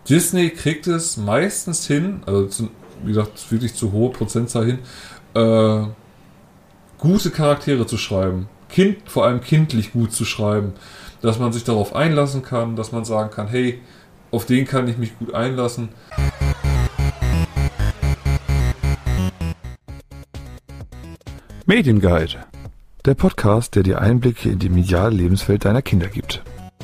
Disney kriegt es meistens hin, also wie gesagt, wirklich zu hohe Prozentzahl hin, gute Charaktere zu schreiben. Vor allem kindlich gut zu schreiben. Dass man sich darauf einlassen kann, dass man sagen kann, hey, auf den kann ich mich gut einlassen. Medienguide, der Podcast, der dir Einblicke in die mediale Lebenswelt deiner Kinder gibt.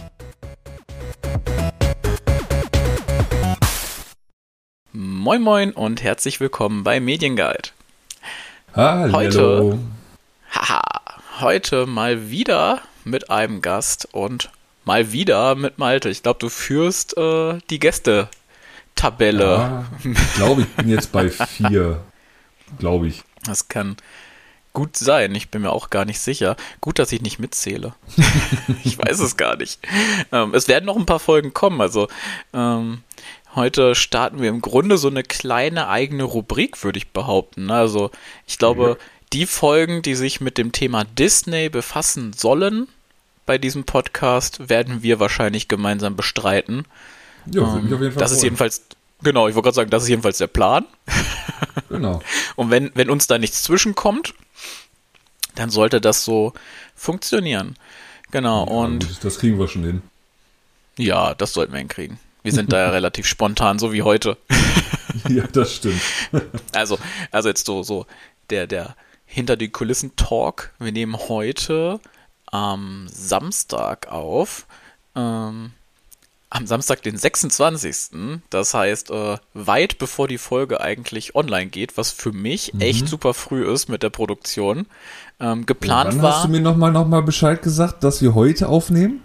Moin Moin und herzlich willkommen bei Medienguide. Hallo. Heute mal wieder mit einem Gast und mal wieder mit Malte. Ich glaube, du führst die Gäste-Tabelle. Ja, ich glaube, ich bin jetzt bei 4. Glaube ich. Das kann gut sein. Ich bin mir auch gar nicht sicher. Gut, dass ich nicht mitzähle. Ich weiß es gar nicht. Es werden noch ein paar Folgen kommen. Also heute starten wir im Grunde so eine kleine eigene Rubrik, würde ich behaupten. Also ich glaube, die Folgen, die sich mit dem Thema Disney befassen sollen bei diesem Podcast, werden wir wahrscheinlich gemeinsam bestreiten. Ja, würde mich auf jeden Fall das ist jedenfalls, genau, ich wollte gerade sagen, das ist jedenfalls der Plan. Genau. Und wenn uns da nichts zwischenkommt, dann sollte das so funktionieren. Genau, Ja, und gut, das kriegen wir schon hin. ja, das sollten wir hinkriegen. Wir sind da ja relativ spontan, so wie heute. Ja, das stimmt. Also jetzt so der hinter die Kulissen Talk. Wir nehmen heute am Samstag auf. Am Samstag, den 26. Das heißt, weit bevor die Folge eigentlich online geht, was für mich echt super früh ist mit der Produktion. Geplant Wann war. hast du mir nochmal Bescheid gesagt, dass wir heute aufnehmen?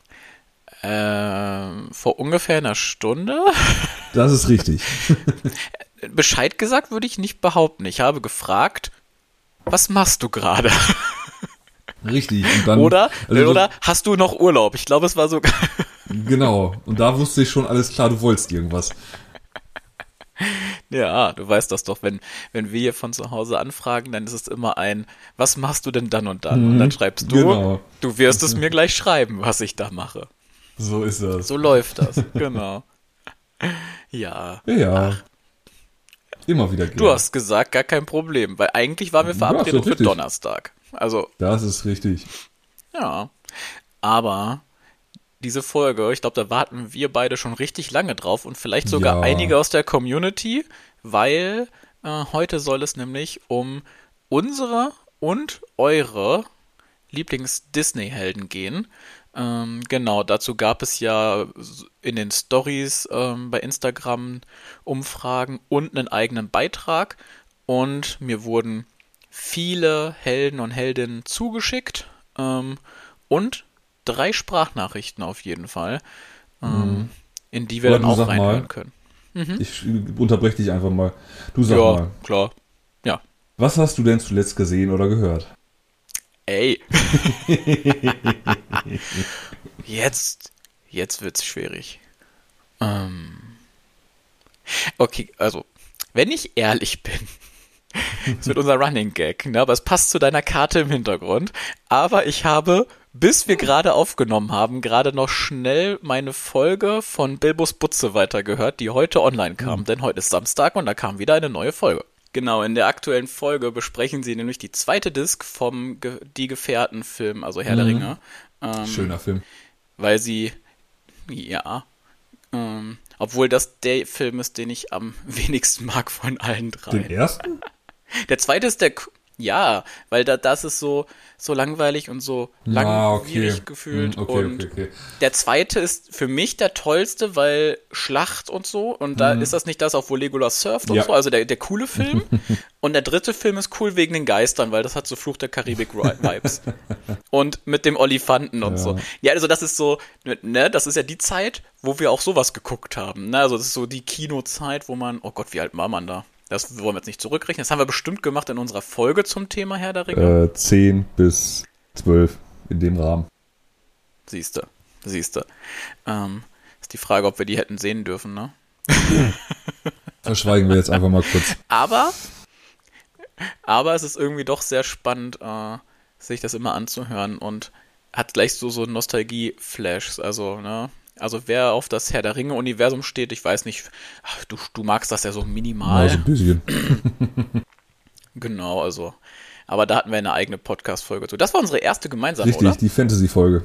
Vor ungefähr einer Stunde. Das ist richtig. Bescheid gesagt würde ich nicht behaupten. Ich habe gefragt, was machst du gerade? Richtig. Und dann, Oder also hast du noch Urlaub? Ich glaube, es war sogar. Genau. Und da wusste ich schon alles klar, du wolltest irgendwas. Ja, du weißt das doch, wenn wir hier von zu Hause anfragen, dann ist es immer was machst du denn dann und dann? Und dann schreibst du, Genau. Du wirst es mir gleich schreiben, was ich da mache. So ist das. So läuft das, genau. Ja. Ja. Immer wieder gerne. Du hast gesagt, gar kein Problem, weil eigentlich waren wir verabredet für Donnerstag. Also. Das ist richtig. Ja. Aber diese Folge, ich glaube, da warten wir beide schon richtig lange drauf und vielleicht sogar einige aus der Community, weil heute soll es nämlich um unsere und eure Lieblings-Disney-Helden gehen. Genau, dazu gab es ja in den Stories bei Instagram Umfragen und einen eigenen Beitrag und mir wurden viele Helden und Heldinnen zugeschickt und 3 Sprachnachrichten auf jeden Fall, in die wir dann auch reinhören können. Ich unterbreche dich einfach mal. Du sag mal. Ja, klar. Ja. Was hast du denn zuletzt gesehen oder gehört? Ey. Jetzt wird's schwierig. Okay, also, wenn ich ehrlich bin, das wird unser Running Gag, ne? Aber es passt zu deiner Karte im Hintergrund. Aber ich habe, bis wir gerade aufgenommen haben, gerade noch schnell meine Folge von Bilbos Butze weitergehört, die heute online kam. Denn heute ist Samstag und da kam wieder eine neue Folge. Genau, in der aktuellen Folge besprechen sie nämlich die zweite Disc vom Die Gefährten-Film, also Herr der Ringe. Schöner Film. Weil sie, obwohl das der Film ist, den ich am wenigsten mag von allen 3. Den ersten? Der zweite ist ja, weil das ist so langweilig und so langwierig gefühlt. Okay. Der zweite ist für mich der tollste, weil Schlacht und so. Und da ist das nicht das, auch wo Legolas surft und so. Also der coole Film. Und der dritte Film ist cool wegen den Geistern, weil das hat so Fluch der Karibik-Vibes. Und mit dem Olifanten und so. Ja, also das ist so, ne, das ist ja die Zeit, wo wir auch sowas geguckt haben. Ne? Also das ist so die Kinozeit, wo man, oh Gott, wie alt war man da? Das wollen wir jetzt nicht zurückrechnen. Das haben wir bestimmt gemacht in unserer Folge zum Thema Herr der Ringe. 10 bis 12 in dem Rahmen. Siehste. Ist die Frage, ob wir die hätten sehen dürfen, ne? Verschweigen wir jetzt einfach mal kurz. Aber es ist irgendwie doch sehr spannend, sich das immer anzuhören und hat gleich so Nostalgie-Flashs. Also, ne? Also wer auf das Herr der Ringe-Universum steht, ich weiß nicht, du magst das ja so Ja, minimal. so ein bisschen. Genau, also. Aber da hatten wir eine eigene Podcast-Folge zu. Das war unsere erste gemeinsame, Richtig, oder? die Fantasy-Folge.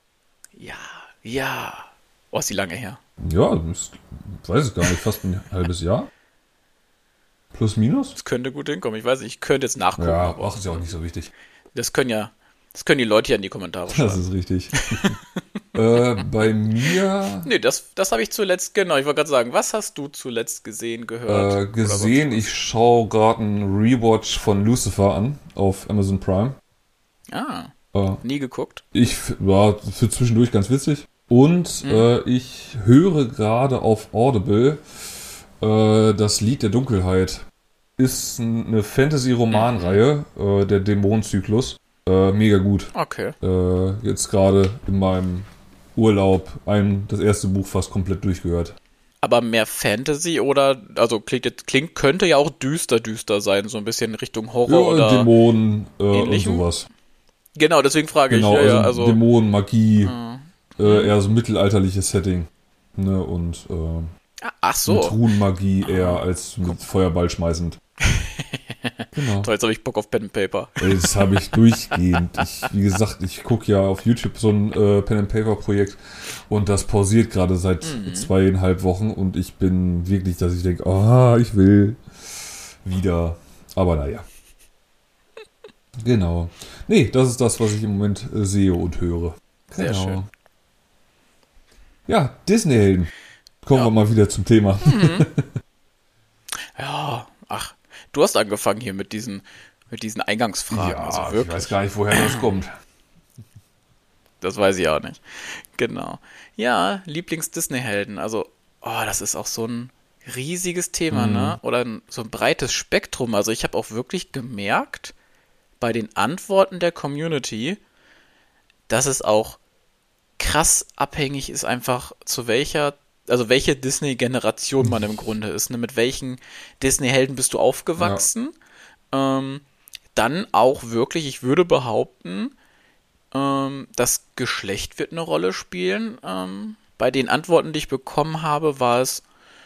Ja. Oh, ist die lange her. Ja, weiß ich gar nicht, fast ein halbes Jahr? Plus, minus? Das könnte gut hinkommen. Ich weiß nicht, ich könnte jetzt nachgucken. Ja, aber ist ja auch nicht so wichtig. das können die Leute ja in die Kommentare schreiben. Das ist richtig. Bei mir Nee, das habe ich zuletzt, genau, ich wollte gerade sagen, was hast du zuletzt gesehen, gehört? gesehen, ich schaue gerade einen Rewatch von Lucifer an auf Amazon Prime. Nie geguckt. War für zwischendurch ganz witzig. Und ich höre gerade auf Audible das Lied der Dunkelheit. Ist eine Fantasy-Romanreihe, der Dämonenzyklus. Mega gut. Okay. Jetzt gerade in meinem Urlaub das erste Buch fast komplett durchgehört. Aber mehr Fantasy oder, also könnte ja auch düster sein, so ein bisschen Richtung Horror oder Dämonen und ähnlichem? sowas. Genau, deswegen frage Genau, ich. also Dämonen, Magie, eher so mittelalterliches Setting. Ne, und Ach so. mit Runenmagie eher als mit Feuerball schmeißend. Genau. Toll, jetzt habe ich Bock auf Pen and Paper. Das habe ich durchgehend. Wie gesagt, ich gucke ja auf YouTube so ein Pen and Paper Projekt und das pausiert gerade seit 2,5 Wochen und ich bin wirklich, dass ich denke, ich will wieder. Aber naja. Genau. Nee, das ist das, was ich im Moment sehe und höre. Sehr schön. Ja, Disney-Helden. Kommen wir mal wieder zum Thema. Ja, du hast angefangen hier mit diesen Eingangsfragen. Ja, also wirklich. ich weiß gar nicht, woher das kommt. Das weiß ich auch nicht. Genau. Ja, Lieblings-Disney-Helden. Also, das ist auch so ein riesiges Thema, ne? Oder so ein breites Spektrum. Also ich habe auch wirklich gemerkt, bei den Antworten der Community, dass es auch krass abhängig ist einfach welche Disney-Generation man im Grunde ist. Ne? Mit welchen Disney-Helden bist du aufgewachsen? Ja. Dann auch wirklich, ich würde behaupten, das Geschlecht wird eine Rolle spielen. Bei den Antworten, die ich bekommen habe, war es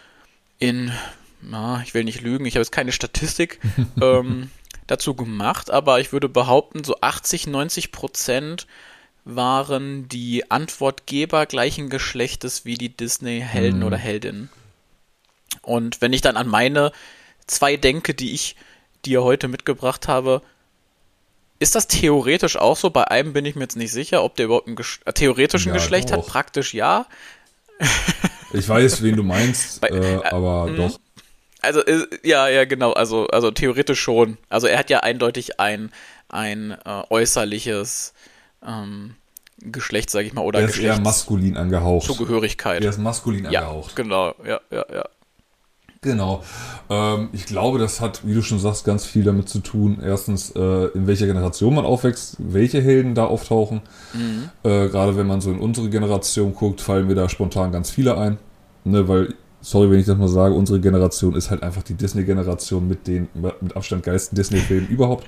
ich will nicht lügen, ich habe jetzt keine Statistik dazu gemacht, aber ich würde behaupten, so 80-90% waren die Antwortgeber gleichen Geschlechtes wie die Disney-Helden oder Heldinnen. Und wenn ich dann an meine 2 denke, die ich dir heute mitgebracht habe, ist das theoretisch auch so? Bei einem bin ich mir jetzt nicht sicher, ob der überhaupt ein theoretischen Geschlecht hat. Praktisch ja. Ich weiß, wen du meinst, aber doch. Also, ja, genau. Also theoretisch schon. Also er hat ja eindeutig ein äußerliches Geschlecht, sage ich mal, oder er ist eher maskulin angehaucht. Zugehörigkeit. Er ist maskulin angehaucht. Genau, ja. Genau. Ich glaube, das hat, wie du schon sagst, ganz viel damit zu tun. Erstens, in welcher Generation man aufwächst, welche Helden da auftauchen. Gerade wenn man so in unsere Generation guckt, fallen mir da spontan ganz viele ein. Ne, weil, sorry, wenn ich das mal sage, unsere Generation ist halt einfach die Disney-Generation mit den mit Abstand geilsten Disney-Filmen überhaupt.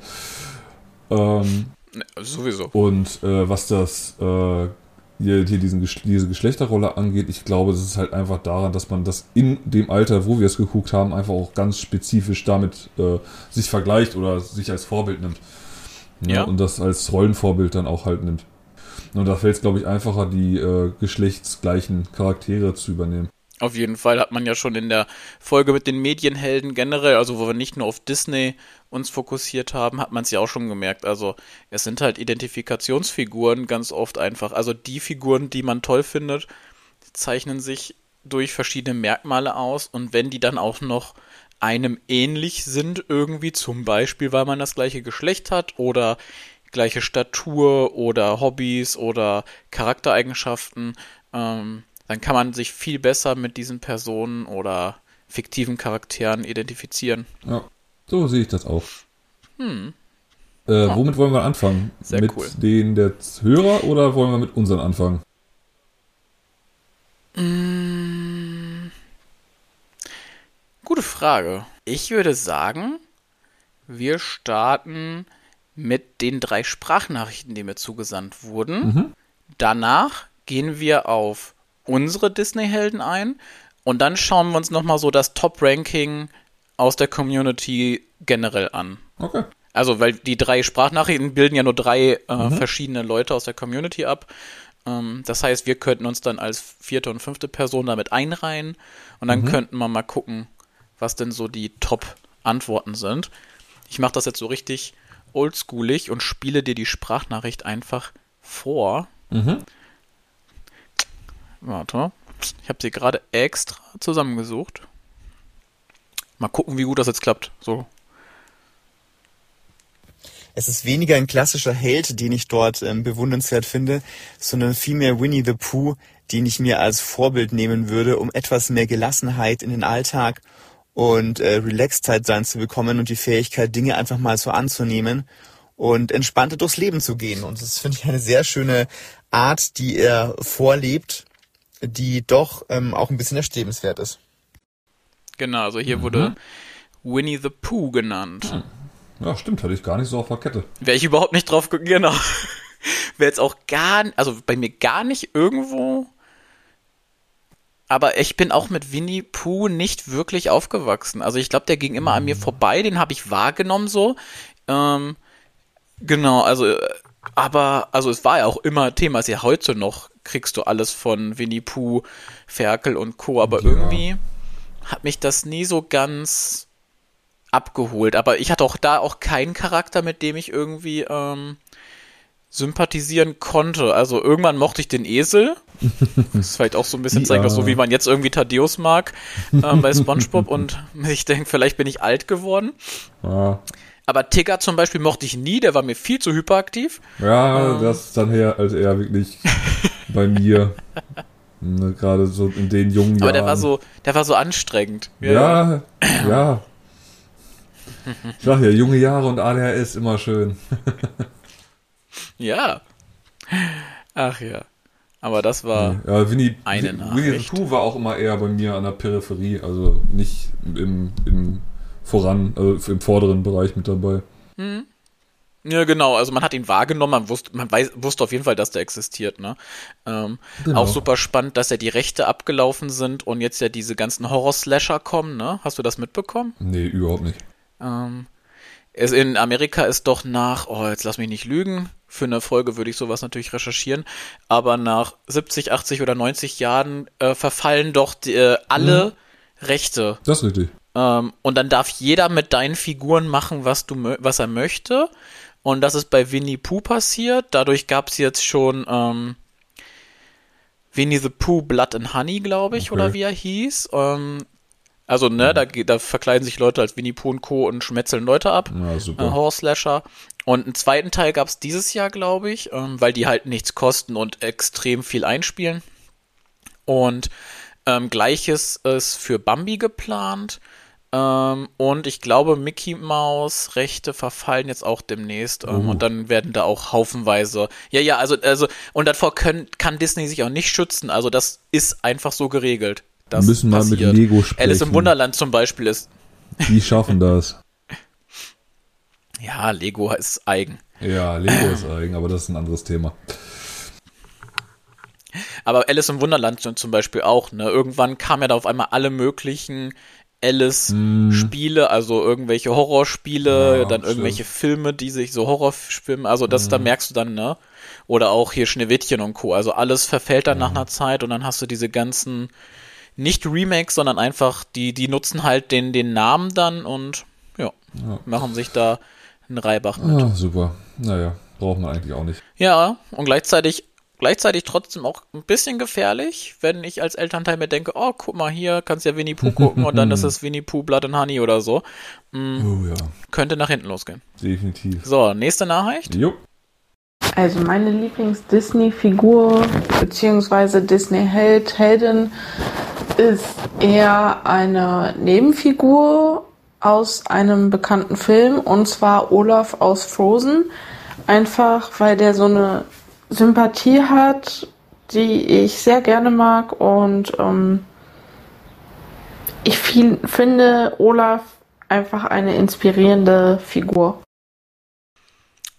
Sowieso. Und was das diese Geschlechterrolle angeht, ich glaube, es ist halt einfach daran, dass man das in dem Alter, wo wir es geguckt haben, einfach auch ganz spezifisch damit sich vergleicht oder sich als Vorbild nimmt. Ja. Und das als Rollenvorbild dann auch halt nimmt. Und da fällt es, glaube ich, einfacher, die geschlechtsgleichen Charaktere zu übernehmen. Auf jeden Fall hat man ja schon in der Folge mit den Medienhelden generell, also wo wir nicht nur auf Disney uns fokussiert haben, hat man es ja auch schon gemerkt. Also es sind halt Identifikationsfiguren ganz oft einfach. Also die Figuren, die man toll findet, zeichnen sich durch verschiedene Merkmale aus. Und wenn die dann auch noch einem ähnlich sind irgendwie, zum Beispiel, weil man das gleiche Geschlecht hat oder gleiche Statur oder Hobbys oder Charaktereigenschaften, dann kann man sich viel besser mit diesen Personen oder fiktiven Charakteren identifizieren. Ja, so sehe ich das auch. Womit wollen wir anfangen? Sehr mit cool. Denen der Hörer oder wollen wir mit unseren anfangen? Gute Frage. Ich würde sagen, wir starten mit den 3 Sprachnachrichten, die mir zugesandt wurden. Danach gehen wir auf unsere Disney-Helden ein und dann schauen wir uns nochmal so das Top-Ranking aus der Community generell an. Okay. Also, weil die 3 Sprachnachrichten bilden ja nur 3 verschiedene Leute aus der Community ab. Das heißt, wir könnten uns dann als 4. und 5. Person damit einreihen und dann könnten wir mal gucken, was denn so die Top-Antworten sind. Ich mache das jetzt so richtig oldschoolig und spiele dir die Sprachnachricht einfach vor. Warte, ich habe sie gerade extra zusammengesucht. Mal gucken, wie gut das jetzt klappt. So. Es ist weniger ein klassischer Held, den ich dort bewundernswert finde, sondern vielmehr Winnie the Pooh, den ich mir als Vorbild nehmen würde, um etwas mehr Gelassenheit in den Alltag und Relaxedheit sein zu bekommen und die Fähigkeit, Dinge einfach mal so anzunehmen und entspannter durchs Leben zu gehen. Und das finde ich eine sehr schöne Art, die er vorlebt, die doch auch ein bisschen erstrebenswert ist. Genau, also hier wurde Winnie the Pooh genannt. Ja, stimmt, hatte ich gar nicht so auf der Kette. Wäre ich überhaupt nicht drauf, genau. Wäre jetzt auch also bei mir gar nicht irgendwo. Aber ich bin auch mit Winnie Pooh nicht wirklich aufgewachsen. Also ich glaube, der ging immer an mir vorbei, den habe ich wahrgenommen so. Genau, also, aber, also es war ja auch immer Thema, ist ja heute noch, kriegst du alles von Winnie Pooh, Ferkel und Co., aber irgendwie hat mich das nie so ganz abgeholt. Aber ich hatte auch keinen Charakter, mit dem ich irgendwie sympathisieren konnte. Also irgendwann mochte ich den Esel. Das ist vielleicht auch so ein bisschen zeigen, so wie man jetzt irgendwie Thaddeus mag bei SpongeBob und ich denke, vielleicht bin ich alt geworden. Ja. Aber Tigger zum Beispiel mochte ich nie, der war mir viel zu hyperaktiv. Ja, das ist dann eher wirklich bei mir. Ne, gerade so in den jungen Jahren. Aber der war so anstrengend. Ja. Ich sag ja, junge Jahre und ADHS immer schön. Ja. Ach ja. Aber das war Winnie Nachricht. the Pooh war auch immer eher bei mir an der Peripherie, also nicht im vorderen Bereich mit dabei. Ja, genau, also man hat ihn wahrgenommen, man wusste auf jeden Fall, dass der existiert, ne? Genau. Auch super spannend, dass ja die Rechte abgelaufen sind und jetzt ja diese ganzen Horror-Slasher kommen, ne? Hast du das mitbekommen? Nee, überhaupt nicht. In Amerika ist doch jetzt lass mich nicht lügen, für eine Folge würde ich sowas natürlich recherchieren, aber nach 70, 80 oder 90 Jahren verfallen doch alle Rechte. Das ist richtig. Und dann darf jeder mit deinen Figuren machen, was er möchte. Und das ist bei Winnie Pooh passiert. Dadurch gab es jetzt schon Winnie the Pooh Blood and Honey, glaube ich, oder wie er hieß. Also, ne, da verkleiden sich Leute als Winnie Pooh und Co. und schmetzeln Leute ab. Ja, super. Horror-Slasher. Und einen zweiten Teil gab es dieses Jahr, glaube ich, weil die halt nichts kosten und extrem viel einspielen. Und Gleiches ist für Bambi geplant. Und ich glaube, Mickey Mouse Rechte verfallen jetzt auch demnächst. Und dann werden da auch haufenweise. Ja, also und davor kann Disney sich auch nicht schützen. Also das ist einfach so geregelt. Wir müssen mal mit Lego sprechen. Alice im Wunderland zum Beispiel ist. Die schaffen das. Ja, Lego ist eigen. Ja, Lego ist eigen, aber das ist ein anderes Thema. Aber Alice im Wunderland zum Beispiel auch, ne? Irgendwann kamen ja da auf einmal alle möglichen Alice-Spiele, also irgendwelche Horrorspiele, dann irgendwelche Filme, die sich so Horrorfilme, also da merkst du dann, ne? Oder auch hier Schneewittchen und Co. Also alles verfällt dann nach einer Zeit und dann hast du diese ganzen, nicht Remakes, sondern einfach, die nutzen halt den Namen dann und machen sich da einen Reibach mit. Ah, super. Naja, braucht man eigentlich auch nicht. Ja, und gleichzeitig trotzdem auch ein bisschen gefährlich, wenn ich als Elternteil mir denke, oh, guck mal, hier kannst ja Winnie Pooh gucken und dann ist es Winnie Pooh Blood and Honey oder so. Könnte nach hinten losgehen. Definitiv. So, nächste Nachricht. Jo. Also meine Lieblings-Disney-Figur bzw. Disney-Heldin ist eher eine Nebenfigur aus einem bekannten Film und zwar Olaf aus Frozen. Einfach, weil der so eine Sympathie hat, die ich sehr gerne mag und ich finde Olaf einfach eine inspirierende Figur.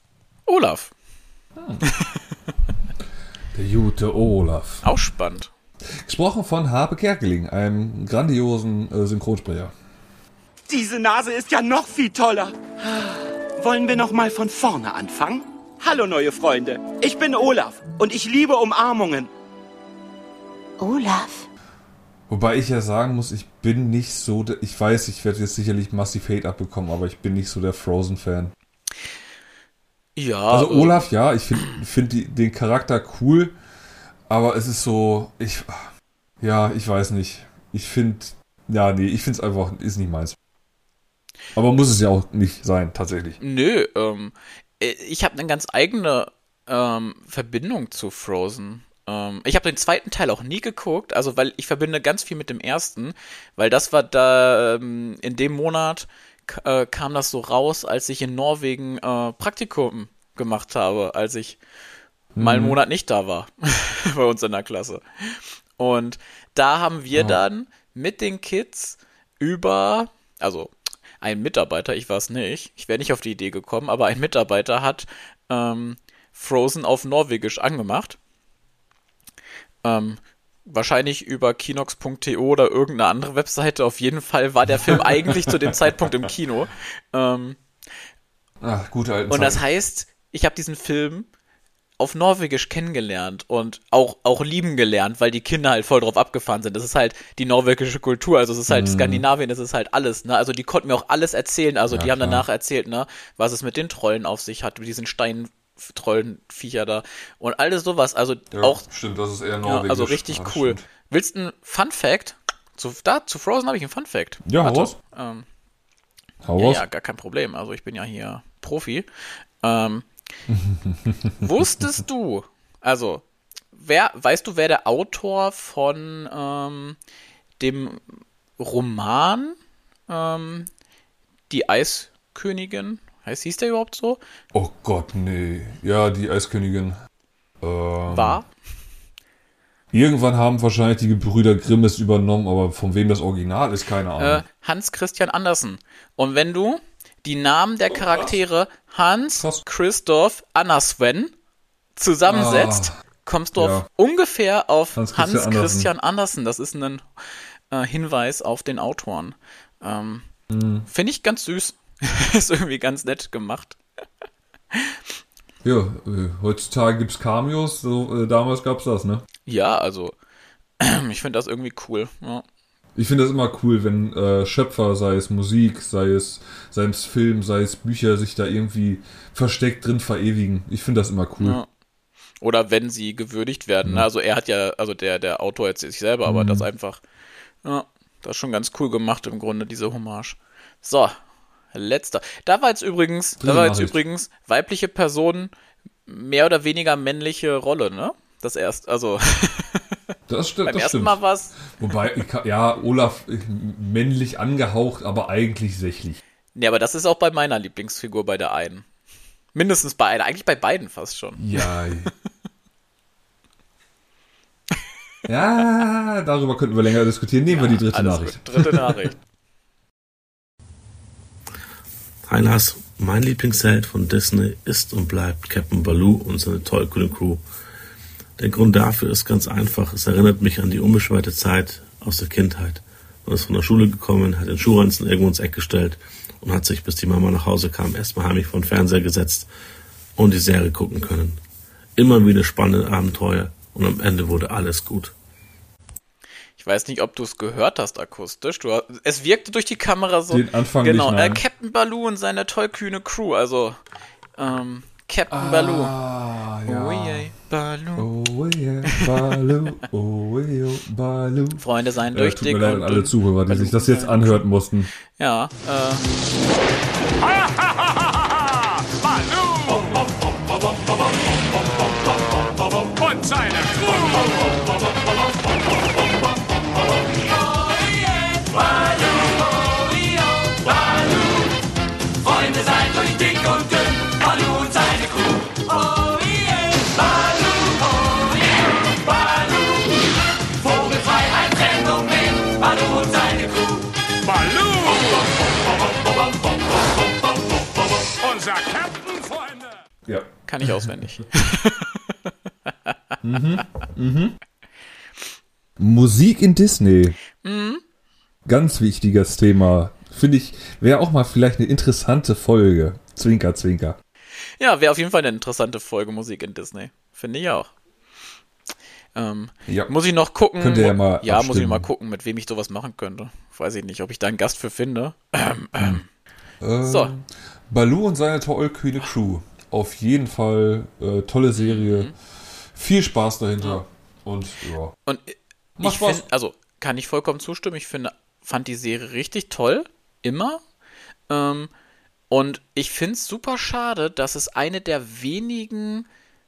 Olaf. Der gute Olaf. Auch spannend. Gesprochen von Harpe Kerkeling, einem grandiosen Synchronsprecher. Diese Nase ist ja noch viel toller. Wollen wir noch mal von vorne anfangen? Hallo, neue Freunde. Ich bin Olaf und ich liebe Umarmungen. Olaf? Wobei ich ja sagen muss, ich bin nicht so, ich weiß, ich werde jetzt sicherlich massiv Hate abbekommen, aber ich bin nicht so der Frozen-Fan. Ja. Also Olaf, ja, ich finde den Charakter cool, aber es ist so, ich weiß nicht. Ich finde es einfach, ist nicht meins. Aber muss es ja auch nicht sein, tatsächlich. Nö, ich habe eine ganz eigene Verbindung zu Frozen. Ich habe den zweiten Teil auch nie geguckt, also weil ich verbinde ganz viel mit dem ersten, weil das war da, in dem Monat kam das so raus, als ich in Norwegen Praktikum gemacht habe, als ich mal einen Monat nicht da war, bei uns in der Klasse. Und da haben wir dann mit den Kids also ein Mitarbeiter, ich war es nicht, ich wäre nicht auf die Idee gekommen, aber ein Mitarbeiter hat Frozen auf Norwegisch angemacht. Wahrscheinlich über kinox.to oder irgendeine andere Webseite. Auf jeden Fall war der Film eigentlich zu dem Zeitpunkt im Kino. Gute alten Zeiten. Und das heißt, ich habe diesen Film auf Norwegisch kennengelernt und auch lieben gelernt, weil die Kinder halt voll drauf abgefahren sind. Das ist halt die norwegische Kultur, also es ist halt Skandinavien, das ist halt alles, ne? Also die konnten mir auch alles erzählen, also die haben danach erzählt, ne, was es mit den Trollen auf sich hat, mit diesen Trollenviecher da und alles sowas, also auch. Stimmt, das ist eher norwegisch. Also richtig cool. Stimmt. Willst du einen Fun Fact? Zu Frozen habe ich einen Fun Fact. Ja, hau raus. Ja, gar kein Problem. Also ich bin ja hier Profi. Wusstest du, also, weißt du, wer der Autor von dem Roman Die Eiskönigin, hieß der überhaupt so? Oh Gott, nee. Ja, die Eiskönigin. War? Irgendwann haben wahrscheinlich die Gebrüder Grimm es übernommen, aber von wem das Original ist, keine Ahnung. Hans Christian Andersen. Und wenn du die Namen der Charaktere Hans, Christoph, Anna Sven zusammensetzt, kommst du ungefähr auf Hans Christian Andersen. Das ist ein Hinweis auf den Autoren. Finde ich ganz süß. Ist irgendwie ganz nett gemacht. Ja, heutzutage gibt's Cameos, so, damals gab's das, ne? Ja, also ich finde das irgendwie cool. Ja. Ich finde das immer cool, wenn Schöpfer, sei es Musik, sei es Film, sei es Bücher, sich da irgendwie versteckt drin verewigen. Ich finde das immer cool. Ja. Oder wenn sie gewürdigt werden. Also er hat ja, also der Autor jetzt sich selber, aber das einfach, das ist schon ganz cool gemacht im Grunde, diese Hommage. So, letzter. Da war jetzt übrigens weibliche Person, mehr oder weniger männliche Rolle, ne? Das erst, also das stimmt, beim ersten Mal war es. Wobei, Olaf männlich angehaucht, aber eigentlich sächlich. Nee, aber das ist auch bei meiner Lieblingsfigur, bei der einen. Mindestens bei einer, eigentlich bei beiden fast schon. Ja. Ja, darüber könnten wir länger diskutieren. Nehmen wir die dritte Nachricht. Dritte Nachricht. Hi Lars, mein Lieblingsheld von Disney ist und bleibt Captain Baloo und seine tollkühne Crew. Der Grund dafür ist ganz einfach. Es erinnert mich an die unbeschwerte Zeit aus der Kindheit. Man ist von der Schule gekommen, hat den Schuhranzen irgendwo ins Eck gestellt und hat sich, bis die Mama nach Hause kam, erstmal heimlich vor den Fernseher gesetzt und die Serie gucken können. Immer wieder spannende Abenteuer und am Ende wurde alles gut. Ich weiß nicht, ob du es gehört hast akustisch. Es wirkte durch die Kamera so. Den Anfang genau, nicht, nein. Captain Baloo und seine tollkühne Crew, also Captain Baloo. Ja. Oh yeah, Baloo. Oh yeah, Baloo. Oh yeah, Baloo. Freunde seien durch tut mir dick leid und an alle Zuhörer, die sich das jetzt anhören mussten. Ja, Baloo! Und seine Crew! Freunde seid durch dick und dünn, Baloo und seine Crew. Oh yeah, Baloo, oh yeah, Baloo. Vogelfreiheit, Phänomen, Baloo und seine Crew. Baloo! Unser Captain, Freunde! Ja. kann ich auswendig. Musik in Disney. Ganz wichtiges Thema. Finde ich, wäre auch mal vielleicht eine interessante Folge. Zwinker, zwinker. Ja, wäre auf jeden Fall eine interessante Folge Musik in Disney. Finde ich auch. Ja. Muss ich noch gucken. Könnt ihr ja mal muss ich abstimmen. mal gucken, mit wem ich sowas machen könnte. Weiß ich nicht, ob ich da einen Gast für finde. So. Baloo und seine tollkühne Crew. Auf jeden Fall tolle Serie. Viel Spaß dahinter. Und ja. Und Macht ich Spaß. finde, also kann ich vollkommen zustimmen. Fand die Serie richtig toll. Immer. Und ich finde es super schade, dass es eine der wenigen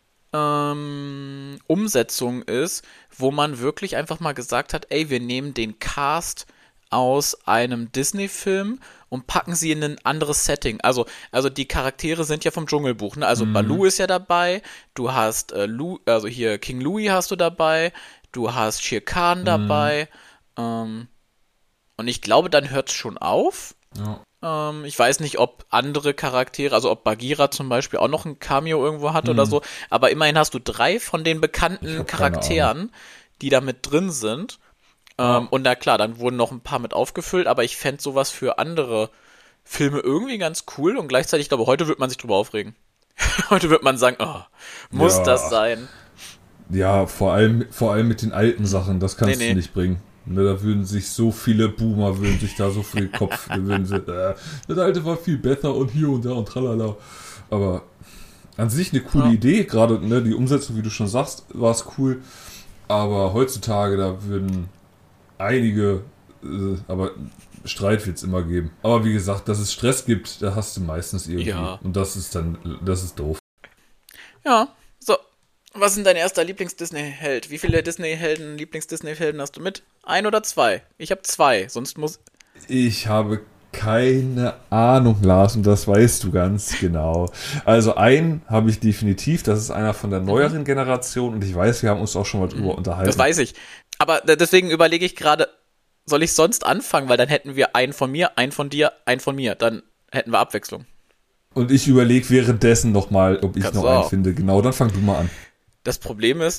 Umsetzungen ist, wo man wirklich einfach mal gesagt hat, ey, wir nehmen den Cast aus einem Disney-Film und packen sie in ein anderes Setting. Also die Charaktere sind ja vom Dschungelbuch, ne? Also Baloo ist ja dabei, du hast also hier King Louie hast du dabei, du hast Shere Khan dabei, und ich glaube, dann hört es schon auf. Ja. Ich weiß nicht, ob andere Charaktere, also ob Bagheera zum Beispiel auch noch ein Cameo irgendwo hat oder so, aber immerhin hast du 3 von den Ich bekannten hab keine Charakteren, die da mit drin sind. Und na klar, dann wurden noch ein paar mit aufgefüllt, aber ich fände sowas für andere Filme irgendwie ganz cool und gleichzeitig, ich glaube, heute wird man sich drüber aufregen. Heute wird man sagen, oh, muss Ja. das sein? Ja, vor allem mit den alten Sachen, das kannst Nee. du nicht bringen. Ne, da würden sich so viele Boomer, würden sich da so viel Kopf, würden sie, das alte war viel besser und hier und da und tralala. Aber an sich eine coole Idee, gerade ne, die Umsetzung, wie du schon sagst, war es cool. Aber heutzutage, da würden einige, aber Streit wird es immer geben. Aber wie gesagt, dass es Stress gibt, da hast du meistens irgendwie. Ja. Und das ist doof. Ja, so. Was ist denn dein erster Lieblings-Disney-Held? Wie viele Disney-Helden, Lieblings-Disney-Helden hast du mit? 1 oder 2? Ich habe 2, sonst muss... Ich habe keine Ahnung, Lars, und das weißt du ganz genau. Also einen habe ich definitiv, das ist einer von der neueren Generation und ich weiß, wir haben uns auch schon mal drüber unterhalten. Das weiß ich. Aber deswegen überlege ich gerade, soll ich sonst anfangen? Weil dann hätten wir einen von mir, einen von dir, einen von mir. Dann hätten wir Abwechslung. Und ich überlege währenddessen nochmal, ob ich Kannst noch du einen auch. finde. Genau, dann fang du mal an. Das Problem ist,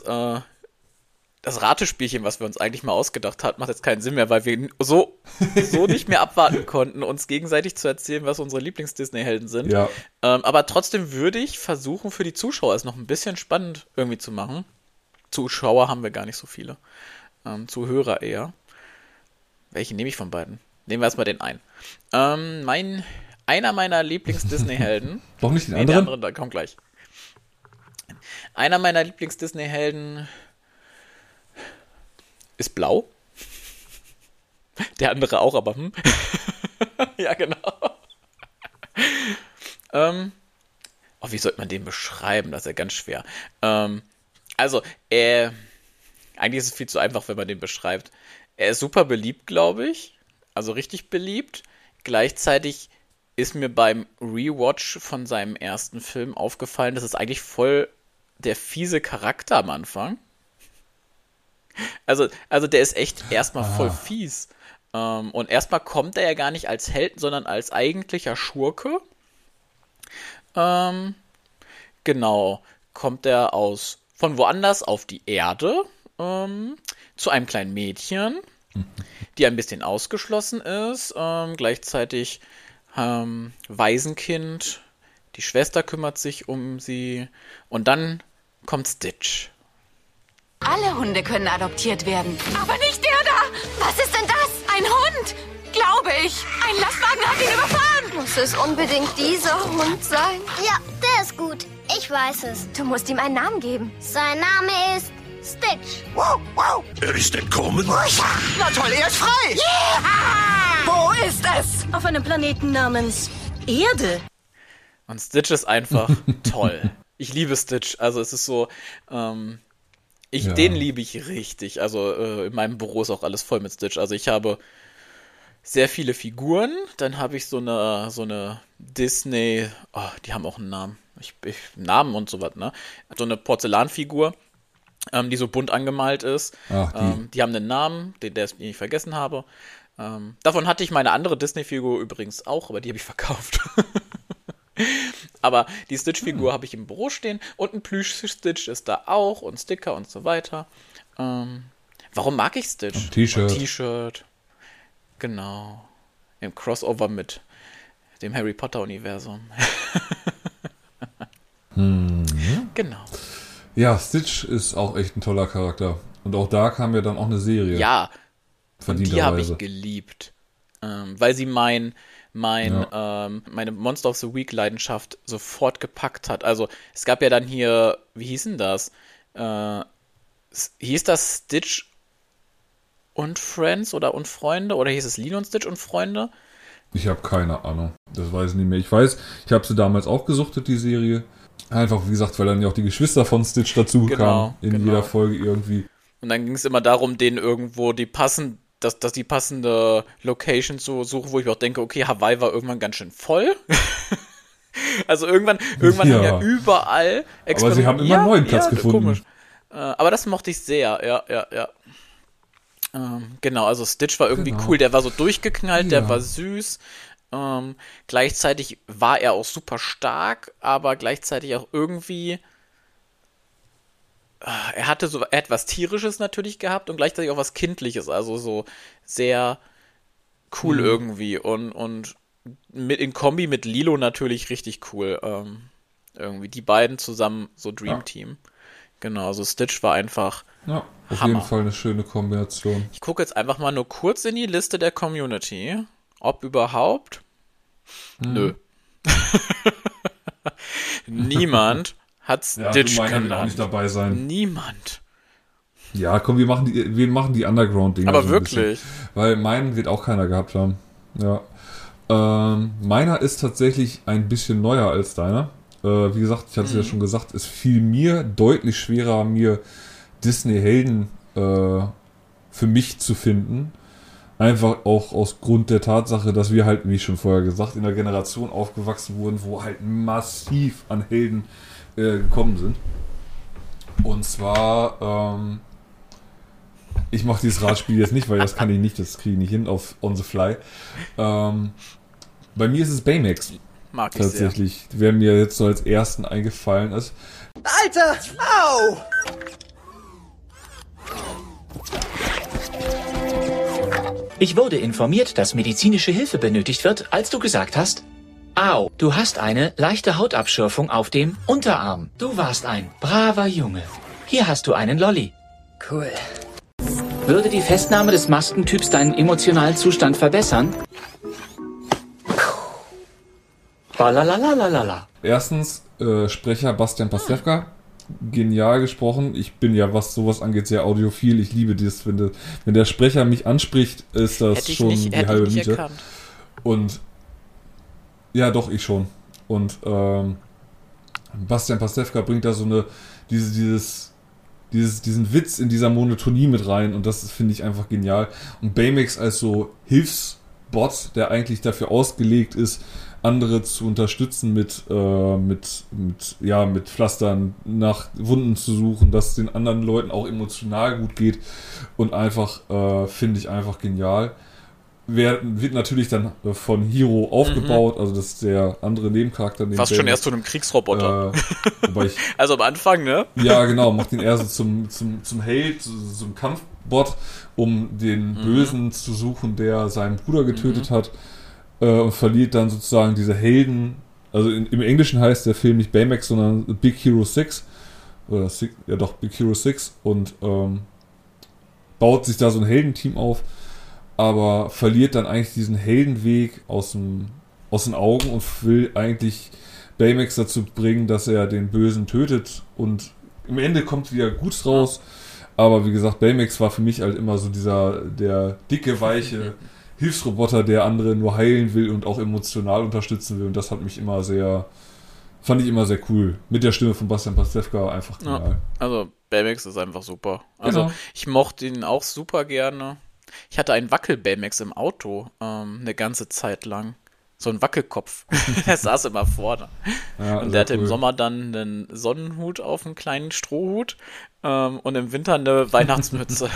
das Ratespielchen, was wir uns eigentlich mal ausgedacht hatten, macht jetzt keinen Sinn mehr, weil wir so nicht mehr abwarten konnten, uns gegenseitig zu erzählen, was unsere Lieblings-Disney-Helden sind. Ja. Aber trotzdem würde ich versuchen, für die Zuschauer es noch ein bisschen spannend irgendwie zu machen. Zuschauer haben wir gar nicht so viele. Zuhörer eher. Welchen nehme ich von beiden? Nehmen wir erstmal den einen. Einer meiner Lieblings-Disney-Helden. Doch nicht den Der anderen? andere, da kommt gleich. Einer meiner Lieblings-Disney-Helden ist blau. Der andere auch, aber ja, genau. Wie sollte man den beschreiben? Das ist ja ganz schwer. Also, eigentlich ist es viel zu einfach, wenn man den beschreibt. Er ist super beliebt, glaube ich. Also richtig beliebt. Gleichzeitig ist mir beim Rewatch von seinem ersten Film aufgefallen, dass es eigentlich voll der fiese Charakter am Anfang. Also der ist echt erstmal voll fies. Und erstmal kommt er ja gar nicht als Held, sondern als eigentlicher Schurke. Genau. Kommt er von woanders auf die Erde, zu einem kleinen Mädchen, die ein bisschen ausgeschlossen ist, gleichzeitig Waisenkind, die Schwester kümmert sich um sie und dann kommt Stitch. Alle Hunde können adoptiert werden. Aber nicht der da! Was ist denn das? Ein Hund! Glaube ich. Ein Lastwagen hat ihn überfahren. Muss es unbedingt dieser Hund sein? Ja, der ist gut. Ich weiß es. Du musst ihm einen Namen geben. Sein Name ist Stitch. Wow, wow. Er ist entkommen. Na toll, er ist frei! Yeah! Wo ist es? Auf einem Planeten namens Erde. Und Stitch ist einfach toll. Ich liebe Stitch. Also es ist so, den liebe ich richtig. Also in meinem Büro ist auch alles voll mit Stitch. Also ich habe sehr viele Figuren. Dann habe ich so eine Disney, die haben auch einen Namen. Namen und sowas, ne? So eine Porzellanfigur, die so bunt angemalt ist. Ach, die haben einen Namen, den ich vergessen habe. Davon hatte ich meine andere Disney-Figur übrigens auch, aber die habe ich verkauft. Aber die Stitch-Figur habe ich im Büro stehen und ein Plüsch-Stitch ist da auch und Sticker und so weiter. Warum mag ich Stitch? T-Shirt. Genau. Im Crossover mit dem Harry Potter-Universum. Genau. Ja, Stitch ist auch echt ein toller Charakter. Und auch da kam ja dann auch eine Serie. Ja, und die habe ich geliebt. Weil sie meine Monster of the Week Leidenschaft sofort gepackt hat. Also es gab ja dann hier, wie hieß denn das? Hieß das Stitch und Friends und Freunde? Oder hieß es Lilo und Stitch und Freunde? Ich habe keine Ahnung. Das weiß ich nicht mehr. Ich weiß, ich habe sie damals auch gesuchtet, die Serie. Einfach, wie gesagt, weil dann ja auch die Geschwister von Stitch dazu kamen. In jeder Folge irgendwie. Und dann ging es immer darum, denen irgendwo die passende Location zu suchen, wo ich auch denke, okay, Hawaii war irgendwann ganz schön voll. Also irgendwann haben ja überall Experimentiert. Aber sie haben immer einen neuen Platz gefunden. Komisch. Aber das mochte ich sehr, ja. Genau, also Stitch war irgendwie cool, der war so durchgeknallt, der war süß. Gleichzeitig war er auch super stark, aber gleichzeitig auch irgendwie er hatte so etwas Tierisches natürlich gehabt und gleichzeitig auch was Kindliches, also so sehr cool irgendwie und in Kombi mit Lilo natürlich richtig cool. Irgendwie die beiden zusammen so Dream Team. Genau, also Stitch war einfach auf Hammer. jeden Fall eine schöne Kombination. Ich gucke jetzt einfach mal nur kurz in die Liste der Community, ob überhaupt. Nö. Niemand hat Stitch genannt. Auch nicht dabei sein. Niemand. Ja, komm, wir machen die Underground-Dinger. Aber so wirklich. Weil meinen wird auch keiner gehabt haben. Ja. Meiner ist tatsächlich ein bisschen neuer als deiner. Wie gesagt, ich hatte es ja schon gesagt, es fiel mir deutlich schwerer, mir Disney-Helden für mich zu finden. Einfach auch aus Grund der Tatsache, dass wir halt, wie schon vorher gesagt, in einer Generation aufgewachsen wurden, wo halt massiv an Helden gekommen sind. Und zwar, ich mache dieses Ratspiel jetzt nicht, weil das kann ich nicht, das kriege ich nicht hin auf on the fly. Bei mir ist es Baymax. Mag ich tatsächlich, wer mir jetzt so als ersten eingefallen ist. Alter! Au! Ich wurde informiert, dass medizinische Hilfe benötigt wird, als du gesagt hast, au, du hast eine leichte Hautabschürfung auf dem Unterarm. Du warst ein braver Junge. Hier hast du einen Lolli. Cool. Würde die Festnahme des Maskentyps deinen emotionalen Zustand verbessern? Balalalala. Erstens, Sprecher Bastian Pastewka. Genial gesprochen. Ich bin ja, was sowas angeht, sehr audiophil. Ich liebe das, wenn der Sprecher mich anspricht, ist das schon die halbe Miete. Erkannt. Und ja, doch, ich schon. Und Bastian Pastewka bringt da so diesen Witz in dieser Monotonie mit rein und das finde ich einfach genial. Und Baymax als so Hilfsbot, der eigentlich dafür ausgelegt ist, andere zu unterstützen mit Pflastern, nach Wunden zu suchen, dass es den anderen Leuten auch emotional gut geht und einfach, finde ich einfach genial. Wird natürlich dann von Hiro aufgebaut, also das ist der andere Nebencharakter. Fast schon erst zu einem Kriegsroboter. Also am Anfang, ne? Ja, genau, macht ihn eher so zum Held, zum Kampfbot, um den Bösen zu suchen, der seinen Bruder getötet hat. Und verliert dann sozusagen diese Helden, also im Englischen heißt der Film nicht Baymax, sondern Big Hero 6 oder Big Hero 6 und baut sich da so ein Heldenteam auf, aber verliert dann eigentlich diesen Heldenweg aus den Augen und will eigentlich Baymax dazu bringen, dass er den Bösen tötet und im Ende kommt wieder Gutes raus, aber wie gesagt, Baymax war für mich halt immer so der dicke, weiche Hilfsroboter, der andere nur heilen will und auch emotional unterstützen will. Und das fand ich immer sehr cool. Mit der Stimme von Bastian Pastewka einfach genial. Ja, also Baymax ist einfach super. Also ich mochte ihn auch super gerne. Ich hatte einen Wackel-Baymax im Auto eine ganze Zeit lang. So ein Wackelkopf. Der saß immer vorne. Ja, und der hatte im Sommer dann einen Sonnenhut auf, einen kleinen Strohhut und im Winter eine Weihnachtsmütze.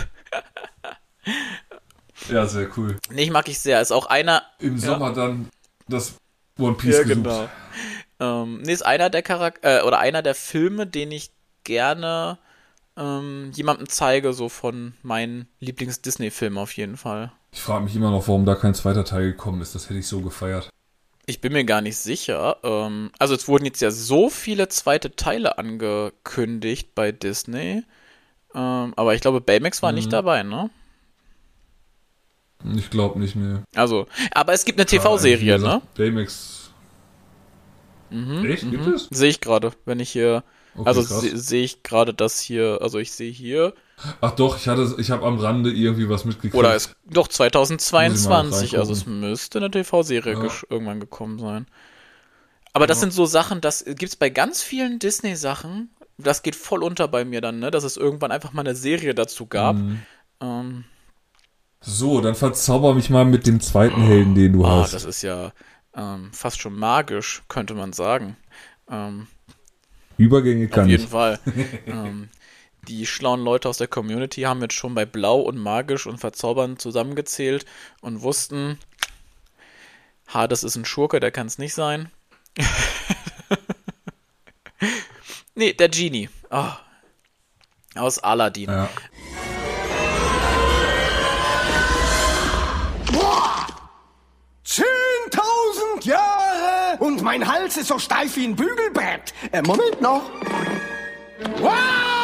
Ja, sehr cool. Nee, mag ich sehr. Ist auch einer... Im Sommer dann das One Piece gesucht. Genau. Ist einer der einer der Filme, den ich gerne jemandem zeige, so von meinen Lieblings-Disney-Filmen auf jeden Fall. Ich frage mich immer noch, warum da kein zweiter Teil gekommen ist. Das hätte ich so gefeiert. Ich bin mir gar nicht sicher. Also es wurden jetzt ja so viele zweite Teile angekündigt bei Disney. Aber ich glaube, Baymax war nicht dabei, ne? Ich glaube nicht mehr. Also, aber es gibt eine TV-Serie, ne? Baymax. Echt? Gibt es? Sehe ich gerade, wenn ich hier... Okay, also krass. sehe ich gerade das hier, also ich sehe hier. Ach doch, ich habe am Rande irgendwie was mitgekriegt. Oder ist doch Muss ich mal 2022, also es reingucken. müsste eine TV-Serie Ja. irgendwann gekommen sein. Aber das sind so Sachen, das gibt's bei ganz vielen Disney-Sachen, das geht voll unter bei mir dann, ne, dass es irgendwann einfach mal eine Serie dazu gab. So, dann verzauber mich mal mit dem zweiten Helden, den du hast. Das ist ja fast schon magisch, könnte man sagen. Übergänge kann Auf ich. jeden Fall. Die schlauen Leute aus der Community haben jetzt schon bei Blau und Magisch und Verzaubern zusammengezählt und wussten, Hades ist ein Schurke, der kann es nicht sein. Nee, der Genie. Aus Aladdin. Ja. Boah! 10.000 Jahre und mein Hals ist so steif wie ein Bügelbrett. Moment noch. Wow!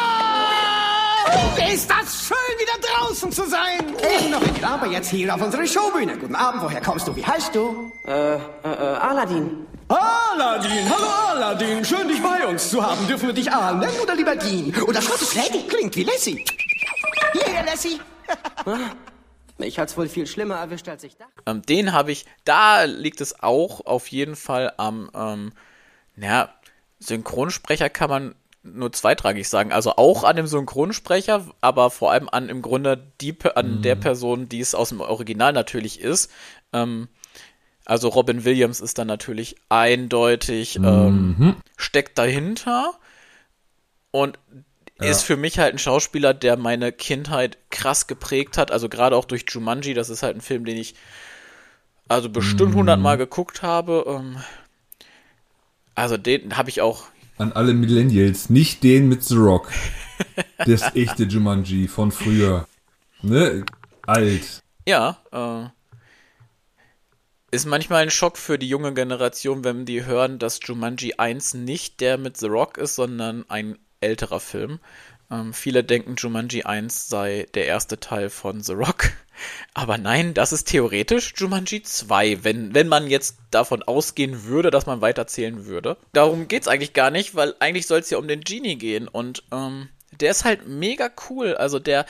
Ist das schön, wieder draußen zu sein. Aber jetzt hier auf unsere Showbühne. Guten Abend, woher kommst du? Wie heißt du? Aladdin. Aladdin, hallo Aladdin. Schön, dich bei uns zu haben. Dürfen wir dich Al nennen oder lieber Dean? Oder schwarzes Freddy klingt wie Lassie. Hier, Lassie. Mich hat's wohl viel schlimmer erwischt, als ich dachte. Den habe ich, da liegt es auch auf jeden Fall am, Synchronsprecher kann man nur zweitrangig sagen. Also auch an dem Synchronsprecher, aber vor allem an im Grunde an der Person, die es aus dem Original natürlich ist. Also Robin Williams ist dann natürlich eindeutig, steckt dahinter und ist für mich halt ein Schauspieler, der meine Kindheit krass geprägt hat. Also gerade auch durch Jumanji, das ist halt ein Film, den ich also bestimmt 100-mal geguckt habe. Also den habe ich auch... An alle Millennials, nicht den mit The Rock. Das echte Jumanji von früher. Ne? Alt. Ja, ist manchmal ein Schock für die junge Generation, wenn die hören, dass Jumanji 1 nicht der mit The Rock ist, sondern ein älterer Film. Viele denken, Jumanji 1 sei der erste Teil von The Rock. Aber nein, das ist theoretisch Jumanji 2, wenn man jetzt davon ausgehen würde, dass man weiterzählen würde. Darum geht's eigentlich gar nicht, weil eigentlich soll es ja um den Genie gehen. Und der ist halt mega cool. Also da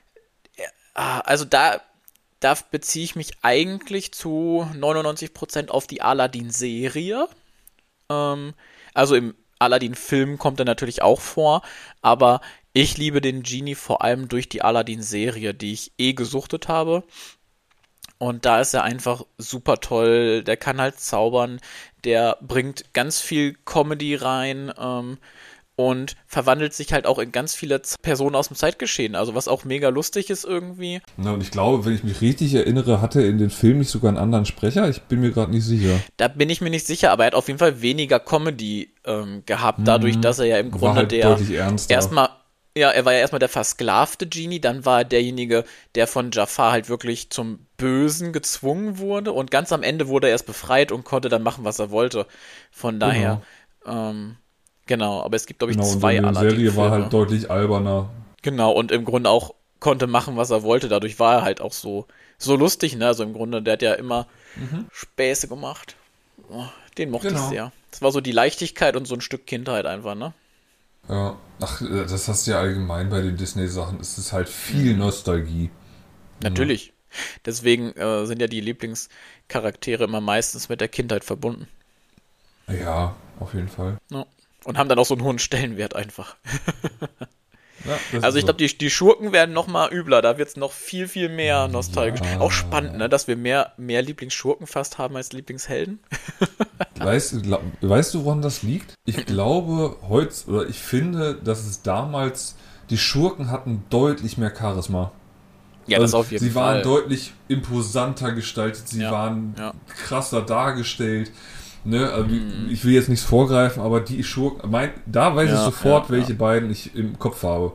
beziehe ich mich eigentlich zu 99% auf die Aladdin-Serie. Also im Aladdin-Film kommt er natürlich auch vor, aber ich liebe den Genie vor allem durch die Aladdin-Serie, die ich gesuchtet habe. Und da ist er einfach super toll, der kann halt zaubern, der bringt ganz viel Comedy rein, und verwandelt sich halt auch in ganz viele Personen aus dem Zeitgeschehen, also was auch mega lustig ist irgendwie. Na, und ich glaube, wenn ich mich richtig erinnere, hatte er in den Film nicht sogar einen anderen Sprecher? Ich bin mir gerade nicht sicher. Da bin ich mir nicht sicher, aber er hat auf jeden Fall weniger Comedy gehabt, dadurch, dass er ja im Grunde halt deutlich ernster. Er war ja erstmal der versklavte Genie, dann war er derjenige, der von Jafar halt wirklich zum Bösen gezwungen wurde und ganz am Ende wurde er erst befreit und konnte dann machen, was er wollte. Von daher, genau, aber es gibt, glaube ich, zwei Aladdin-Filme. Die Serie war halt deutlich alberner. Genau, und im Grunde auch konnte machen, was er wollte. Dadurch war er halt auch so lustig, ne? Also im Grunde, der hat ja immer Späße gemacht. Oh, den mochte ich sehr. Das war so die Leichtigkeit und so ein Stück Kindheit einfach, ne? Ja, ach, das hast du ja allgemein bei den Disney-Sachen. Es ist halt viel Nostalgie. Natürlich. Deswegen sind ja die Lieblingscharaktere immer meistens mit der Kindheit verbunden. Ja, auf jeden Fall. Ja. Und haben dann auch so einen hohen Stellenwert einfach. Ja, also ich glaube, die Schurken werden noch mal übler. Da wird es noch viel, viel mehr nostalgisch. Ja. Auch spannend, ne, dass wir mehr Lieblingsschurken fast haben als Lieblingshelden. Weißt du, woran das liegt? Ich glaube, ich finde, dass es damals, die Schurken hatten deutlich mehr Charisma. Ja, das auf jeden Fall. Sie waren deutlich imposanter gestaltet, sie waren krasser dargestellt. Ne, also ich will jetzt nichts vorgreifen, aber die Schurken, da weiß ich sofort, welche beiden ich im Kopf habe.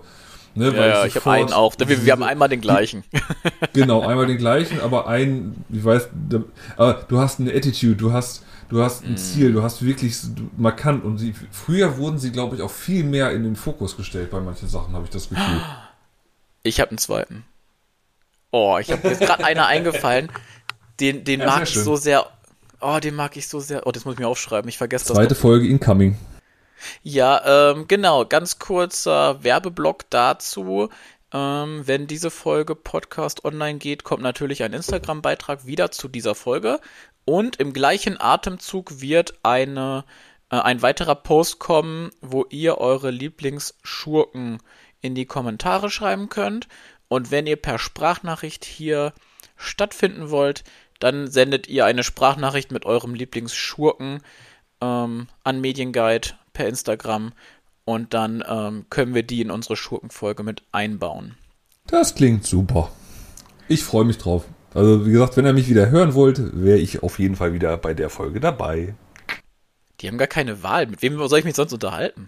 Ne, ja, ich habe einen auch. Wir haben einmal den gleichen. Genau, einmal den gleichen, aber aber du hast eine Attitude, du hast ein Ziel, du hast wirklich markant und früher wurden sie, glaube ich, auch viel mehr in den Fokus gestellt bei manchen Sachen, habe ich das Gefühl. Ich habe einen zweiten. Oh, ich habe jetzt gerade einer eingefallen, den mag ich so sehr. Oh, den mag ich so sehr. Oh, das muss ich mir aufschreiben, ich vergesse das. Zweite Folge incoming. Ja, genau, ganz kurzer Werbeblock dazu. Wenn diese Folge Podcast online geht, kommt natürlich ein Instagram-Beitrag wieder zu dieser Folge und im gleichen Atemzug wird ein weiterer Post kommen, wo ihr eure Lieblingsschurken in die Kommentare schreiben könnt und wenn ihr per Sprachnachricht hier stattfinden wollt, dann sendet ihr eine Sprachnachricht mit eurem Lieblingsschurken an Medienguide per Instagram und dann können wir die in unsere Schurkenfolge mit einbauen. Das klingt super. Ich freue mich drauf. Also wie gesagt, wenn ihr mich wieder hören wollt, wäre ich auf jeden Fall wieder bei der Folge dabei. Die haben gar keine Wahl. Mit wem soll ich mich sonst unterhalten?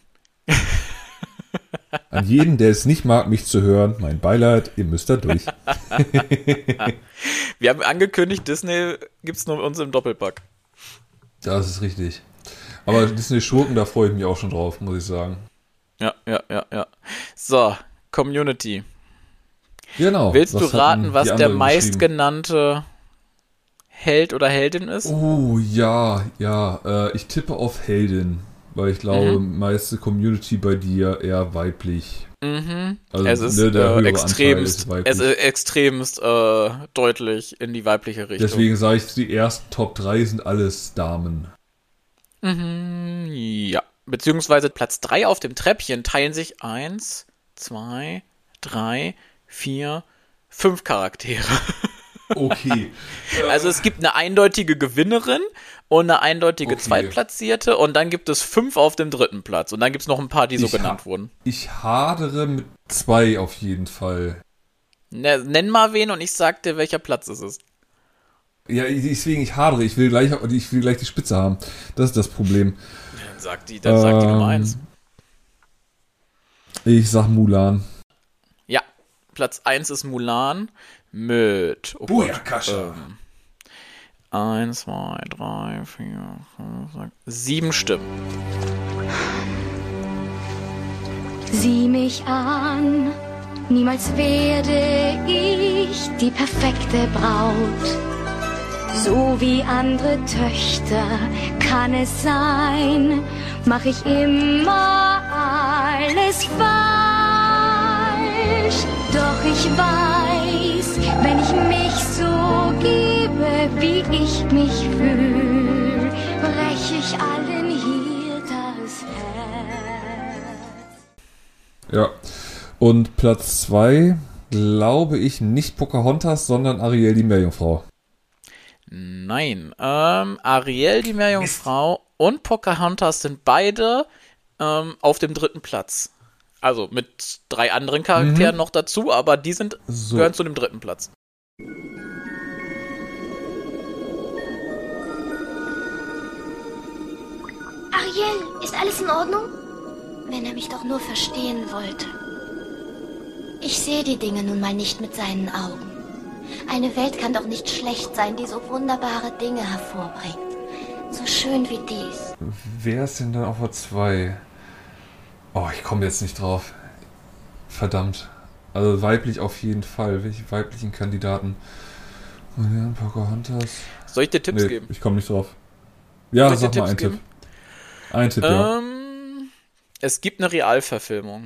An jeden, der es nicht mag, mich zu hören, mein Beileid, ihr müsst da durch. Wir haben angekündigt, Disney gibt's nur uns im Doppelpack. Das ist richtig. Aber Disney-Schurken, da freue ich mich auch schon drauf, muss ich sagen. Ja. So, Community. Genau. Willst du raten, was der meistgenannte Held oder Heldin ist? Oh, ja. Ich tippe auf Heldin, weil ich glaube, meiste Community bei dir eher weiblich. Mhm. Also, es ist extremst deutlich in die weibliche Richtung. Deswegen sage ich, die ersten Top 3 sind alles Damen. Ja, beziehungsweise Platz 3 auf dem Treppchen teilen sich 1, 2, 3, 4, 5 Charaktere. Okay. Also es gibt eine eindeutige Gewinnerin und eine eindeutige Zweitplatzierte und dann gibt es 5 auf dem dritten Platz und dann gibt es noch ein paar, die so genannt wurden. Ich hadere mit 2 auf jeden Fall. Nenn mal wen und ich sag dir, welcher Platz es ist. Ja, deswegen, ich hadere. Ich will gleich die Spitze haben. Das ist das Problem. Dann sag die Nummer 1. Ich sag Mulan. Ja, Platz 1 ist Mulan mit 1, 2, 3, 4, 5, 6, 7 Stimmen. Sieh mich an, niemals werde ich die perfekte Braut. So wie andere Töchter kann es sein, mach ich immer alles falsch. Doch ich weiß, wenn ich mich so gebe, wie ich mich fühl, breche ich allen hier das Herz. Ja, und Platz 2, glaube ich, nicht Pocahontas, sondern Ariel, die Meerjungfrau. Nein, Ariel, die Meerjungfrau und Pocahontas sind beide auf dem dritten Platz. Also mit 3 anderen Charakteren noch dazu, aber die gehören zu dem dritten Platz. Ariel, ist alles in Ordnung? Wenn er mich doch nur verstehen wollte. Ich sehe die Dinge nun mal nicht mit seinen Augen. Eine Welt kann doch nicht schlecht sein, die so wunderbare Dinge hervorbringt. So schön wie dies. Wer ist denn dann auf der 2? Oh, ich komme jetzt nicht drauf. Verdammt. Also weiblich auf jeden Fall. Welche weiblichen Kandidaten? Pocahontas. Soll ich dir Tipps geben? Ich komme nicht drauf. Ja, sag mal einen Tipp. Ein Tipp, ja. Es gibt eine Realverfilmung.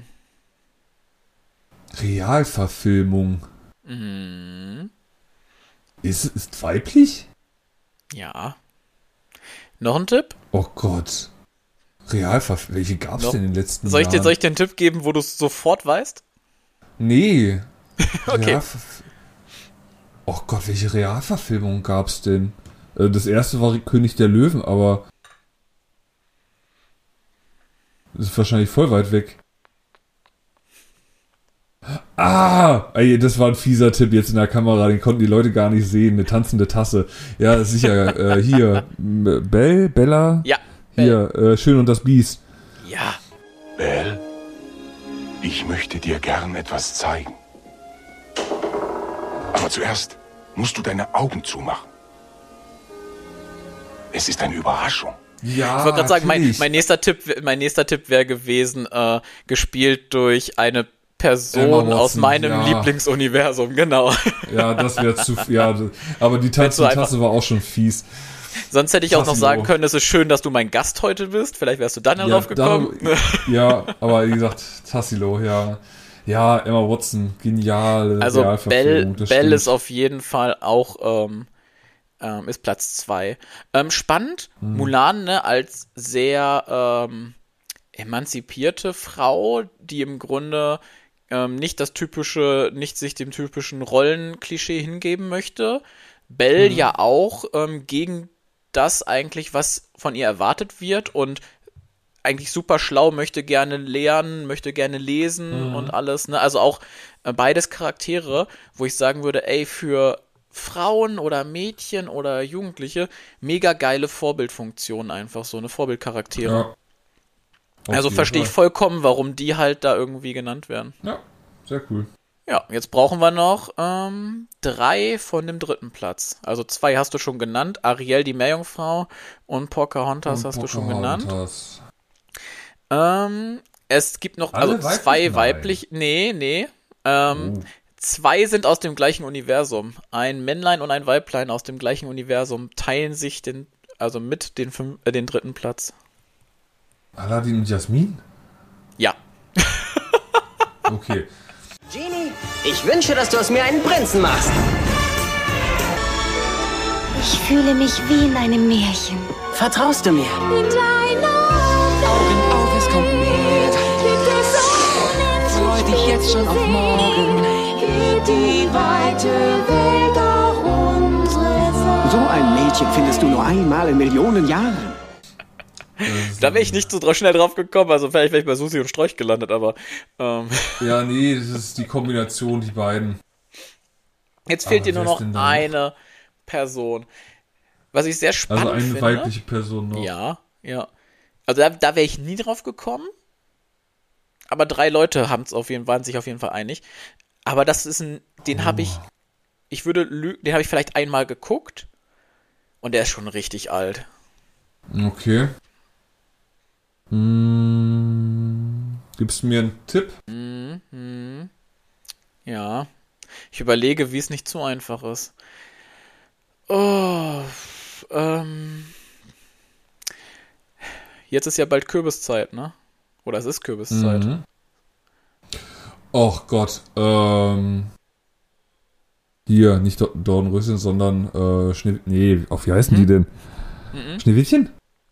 Realverfilmung? Mhm. Ist weiblich? Ja. Noch ein Tipp? Oh Gott. Realverfilmung. Welche gab es denn in den letzten Jahren? Soll ich dir einen Tipp geben, wo du es sofort weißt? Nee. Okay. Oh Gott, welche Realverfilmung gab es denn? Das erste war König der Löwen, aber das ist wahrscheinlich voll weit weg. Ey, das war ein fieser Tipp jetzt in der Kamera, den konnten die Leute gar nicht sehen. Eine tanzende Tasse. Ja, sicher. Hier, Bella? Ja. Hier, Schön und das Biest. Ja. Belle? Ich möchte dir gern etwas zeigen. Aber zuerst musst du deine Augen zumachen. Es ist eine Überraschung. Ja, ich wollte gerade sagen, mein nächster Tipp wäre gewesen, gespielt durch eine Person Watson, aus meinem Lieblingsuniversum, genau. Ja, das wäre aber die Tasse war auch schon fies. Sonst hätte ich auch noch sagen können, es ist schön, dass du mein Gast heute bist. Vielleicht wärst du dann darauf gekommen. Aber wie gesagt, Tassilo, ja. Ja, Emma Watson, genial. Also Belle ist auf jeden Fall auch ist Platz 2. Spannend, Mulan, ne, als sehr emanzipierte Frau, die im Grunde nicht sich dem typischen Rollenklischee hingeben möchte. Belle ja auch gegen das eigentlich, was von ihr erwartet wird und eigentlich super schlau, möchte gerne lernen, möchte gerne lesen und alles, ne? Also auch beides Charaktere, wo ich sagen würde, ey, für Frauen oder Mädchen oder Jugendliche mega geile Vorbildfunktion einfach, so eine Vorbildcharaktere. Ja. Also verstehe ich vollkommen, warum die halt da irgendwie genannt werden. Ja, sehr cool. Ja, jetzt brauchen wir noch 3 von dem 3. Platz. Also 2 hast du schon genannt. Ariel, die Meerjungfrau und Pocahontas hast du schon genannt. Es gibt noch alle 2 weiblich. Nee. 2 sind aus dem gleichen Universum. Ein Männlein und ein Weiblein aus dem gleichen Universum teilen sich den 3. Platz. Aladdin und Jasmin? Ja. Okay. Genie, ich wünsche, dass du aus mir einen Prinzen machst. Ich fühle mich wie in einem Märchen. Vertraust du mir? In deiner Augen auf, es kommt näher. Freu dich jetzt schon auf morgen. Geht die weite Welt auch unsere Sache. So ein Mädchen findest du nur einmal in Millionen Jahren. Da wäre ich nicht so schnell drauf gekommen, also vielleicht wäre ich bei Susi und Strolch gelandet, aber Ja, nee, das ist die Kombination, die beiden. Jetzt fehlt dir nur noch eine Person. Was ich sehr spannend finde. Also eine weibliche Person noch. Ja. Also da wäre ich nie drauf gekommen, aber 3 Leute waren sich auf jeden Fall einig. Aber das ist den habe ich den habe ich vielleicht einmal geguckt und der ist schon richtig alt. Okay. Gibst du mir einen Tipp? Ja. Ich überlege, wie es nicht zu einfach ist. Jetzt ist ja bald Kürbiszeit, ne? Oder es ist Kürbiszeit. Och Gott. Hier, nicht Dornröschen, sondern wie heißen die denn? Schneewittchen?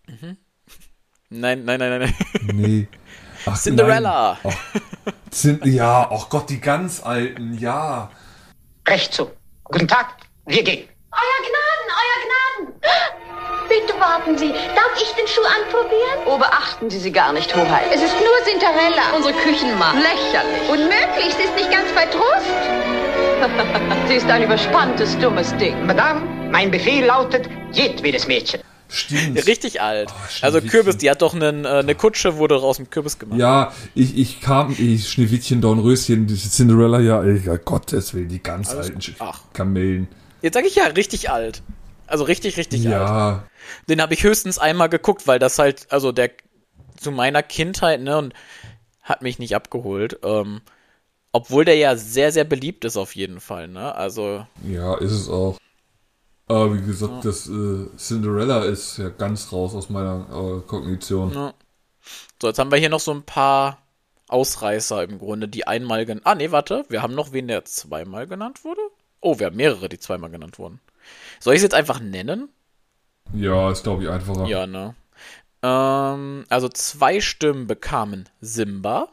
Nein. Nee. Ach, Cinderella. Ja, oh Gott, die ganz alten, ja. Recht so. Guten Tag, wir gehen. Euer Gnaden! Bitte warten Sie. Darf ich den Schuh anprobieren? Oh, beachten Sie gar nicht, Hoheit. Es ist nur Cinderella. Unsere Küchenmacht. Lächerlich. Unmöglich, sie ist nicht ganz bei Trost. Sie ist ein überspanntes, dummes Ding. Madame, mein Befehl lautet, jedwedes Mädchen. Stimmt. Richtig alt. Also Kürbis, die hat doch eine Kutsche, wurde aus dem Kürbis gemacht. Ja, Schneewittchen, Dornröschen, die Cinderella, ja, Gottes Willen, die ganz alten Kamellen. Jetzt sage ich ja, richtig alt. Also richtig alt. Ja. Den habe ich höchstens einmal geguckt, weil das halt, also der zu meiner Kindheit, ne, und hat mich nicht abgeholt. Obwohl der ja sehr, sehr beliebt ist auf jeden Fall, ne, also. Ja, ist es auch. Aber wie gesagt, das Cinderella ist ja ganz raus aus meiner Kognition. Ja. So, jetzt haben wir hier noch so ein paar Ausreißer im Grunde, die einmal wir haben noch wen, der 2-mal genannt wurde. Oh, wir haben mehrere, die 2-mal genannt wurden. Soll ich es jetzt einfach nennen? Ja, ist glaube ich einfacher. Ja, ne. Also 2 Stimmen bekamen Simba.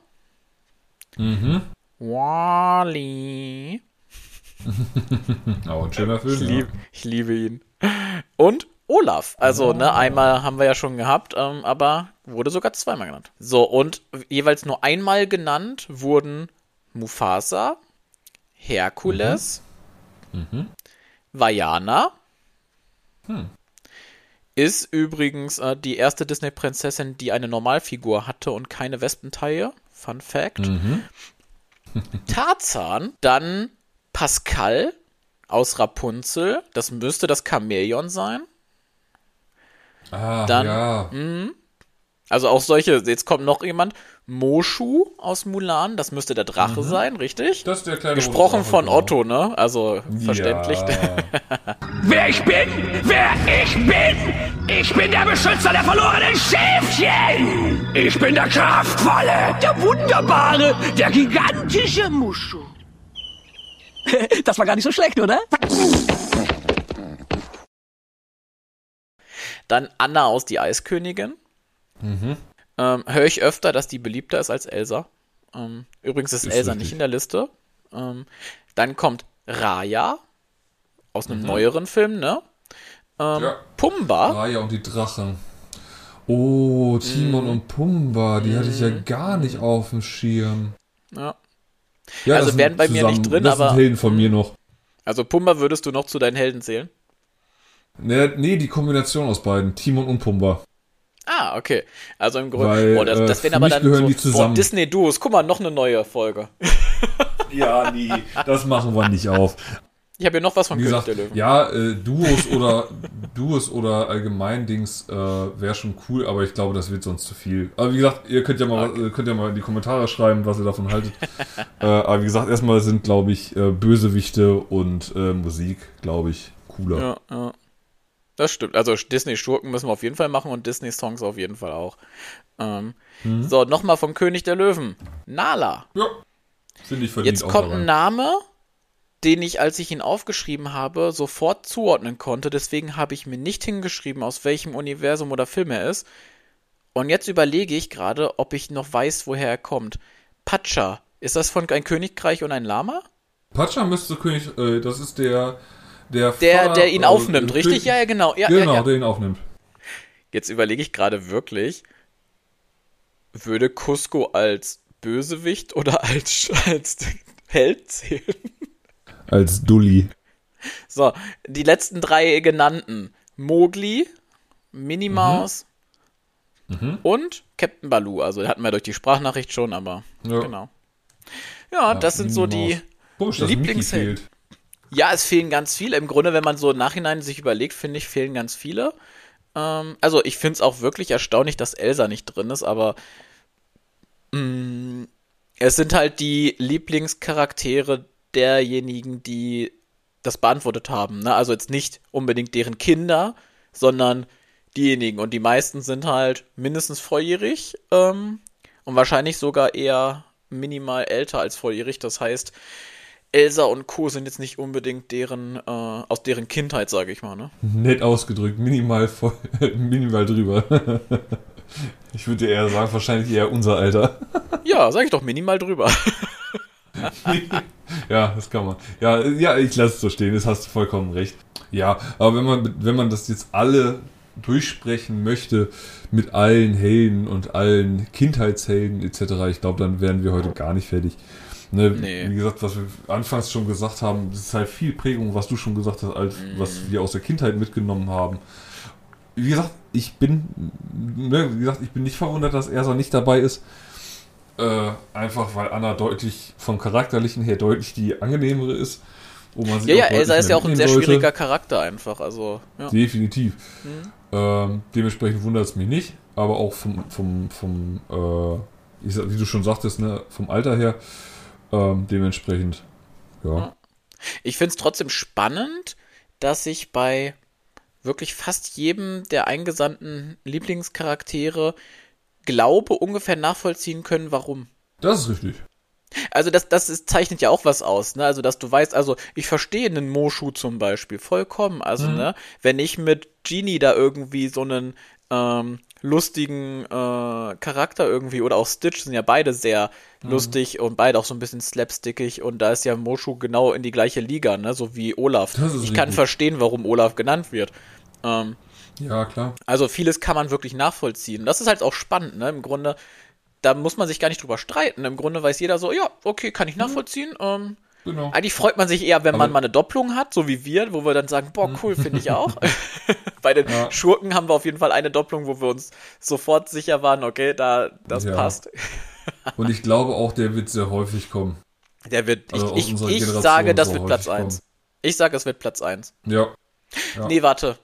Wall-E. Oh, ein schöner Film. Ich liebe ihn. Und Olaf. Also, einmal haben wir ja schon gehabt, aber wurde sogar 2-mal genannt. So, und jeweils nur einmal genannt wurden Mufasa, Herkules, Vajana, Ist übrigens die erste Disney-Prinzessin, die eine Normalfigur hatte und keine Wespentaille. Fun Fact. Tarzan, dann Pascal aus Rapunzel. Das müsste das Chamäleon sein. Dann, ja. Also auch solche, jetzt kommt noch jemand. Mushu aus Mulan, das müsste der Drache sein, richtig? Das ist der kleine Gesprochen Drache, von genau. Otto, ne? Also verständlich. Wer ich bin? Wer ich bin? Ich bin der Beschützer der verlorenen Schäfchen! Ich bin der kraftvolle, der wunderbare, der gigantische Mushu. Das war gar nicht so schlecht, oder? Dann Anna aus Die Eiskönigin. Höre ich öfter, dass die beliebter ist als Elsa. Übrigens ist Elsa richtig. nicht in der Liste. Dann kommt Raya aus einem neueren Film, ne? Pumba. Raya und die Drachen. Oh, Timon und Pumba, die hatte ich ja gar nicht auf dem Schirm. Ja. Ja, Also das wären sind bei mir nicht drin, das sind aber Helden von mir noch. Also Pumba würdest du noch zu deinen Helden zählen? Nee, die Kombination aus beiden, Timon und Pumba. Ah, okay. Also im Grunde, Weil, das wären für aber mich dann gehören so die zusammen. Disney-Duos. Guck mal, noch eine neue Folge. Ja, nee, das machen wir nicht auf. Ich habe hier noch was von Wie König gesagt, der Löwen. ja, Duos oder allgemein Dings wäre schon cool, aber ich glaube, das wird sonst zu viel. Aber wie gesagt, ihr könnt ja mal in die Kommentare schreiben, was ihr davon haltet. Aber wie gesagt, erstmal sind, glaube ich, Bösewichte und Musik, glaube ich, cooler. Ja. Das stimmt. Also Disney-Schurken müssen wir auf jeden Fall machen und Disney-Songs auf jeden Fall auch. So, nochmal vom König der Löwen. Nala. Ja, finde ich verdient. Jetzt auch kommt dabei. ein Name, den ich, als ich ihn aufgeschrieben habe, sofort zuordnen konnte. Deswegen habe ich mir nicht hingeschrieben, aus welchem Universum oder Film er ist. Und jetzt überlege ich gerade, ob ich noch weiß, woher er kommt. Pacha. Ist das von Ein Königreich und ein Lama? Pacha müsste König, das ist der Der ihn aufnimmt, richtig? Ja, genau. Ja, der ihn aufnimmt. Jetzt überlege ich gerade wirklich, würde Cusco als Bösewicht oder als Held zählen? Als Dulli. So, die letzten 3 genannten. Mowgli, Minnie Maus und Captain Baloo. Also hatten wir durch die Sprachnachricht schon, aber genau. Ja, das sind so die Lieblingshelden. Ja, es fehlen ganz viele. Im Grunde, wenn man so im Nachhinein sich überlegt, finde ich, fehlen ganz viele. Also ich finde es auch wirklich erstaunlich, dass Elsa nicht drin ist, aber es sind halt die Lieblingscharaktere derjenigen, die das beantwortet haben. Ne? Also jetzt nicht unbedingt deren Kinder, sondern diejenigen. Und die meisten sind halt mindestens volljährig und wahrscheinlich sogar eher minimal älter als volljährig. Das heißt, Elsa und Co. sind jetzt nicht unbedingt aus deren Kindheit, sage ich mal. Ne? Nett ausgedrückt, minimal drüber. Ich würde eher sagen, wahrscheinlich eher unser Alter. Ja, sag ich doch, minimal drüber. Ja, das kann man. Ja, ich lasse es so stehen, das hast du vollkommen recht. Ja, aber wenn man das jetzt alle durchsprechen möchte mit allen Helden und allen Kindheitshelden etc., ich glaube, dann wären wir heute gar nicht fertig. Ne, Nee. Wie gesagt, was wir anfangs schon gesagt haben, das ist halt viel Prägung, was du schon gesagt hast, als was wir aus der Kindheit mitgenommen haben. Wie gesagt, ich bin nicht verwundert, dass Ersa nicht dabei ist. Einfach weil Anna vom Charakterlichen her deutlich die angenehmere ist. Wo man sich Elsa ist ja auch ein sehr schwieriger Charakter einfach. Also, ja. Definitiv. Dementsprechend wundert es mich nicht, aber auch wie du schon sagtest, ne, vom Alter her, dementsprechend, ja. Ich finde es trotzdem spannend, dass ich bei wirklich fast jedem der eingesandten Lieblingscharaktere glaube, ungefähr nachvollziehen können, warum. Das ist richtig. Also das zeichnet ja auch was aus, ne? Also dass du weißt, also ich verstehe einen Mushu zum Beispiel vollkommen. Also ne, wenn ich mit Genie da irgendwie so einen lustigen Charakter irgendwie, oder auch Stitch sind ja beide sehr lustig und beide auch so ein bisschen slapstickig, und da ist ja Mushu genau in die gleiche Liga, ne? So wie Olaf. Ich kann verstehen, warum Olaf genannt wird. Ja, klar. Also vieles kann man wirklich nachvollziehen. Das ist halt auch spannend, ne? Im Grunde, da muss man sich gar nicht drüber streiten. Im Grunde weiß jeder so, ja, okay, kann ich nachvollziehen. Genau. Eigentlich freut man sich eher, wenn man mal eine Doppelung hat, so wie wir, wo wir dann sagen, boah, cool, finde ich auch. bei den Schurken haben wir auf jeden Fall eine Doppelung, wo wir uns sofort sicher waren, okay, das passt. Und ich glaube auch, der wird sehr häufig kommen. Der wird, also ich sage, das wird Platz 1. Ich sage, es wird Platz 1. Ja. Nee, warte.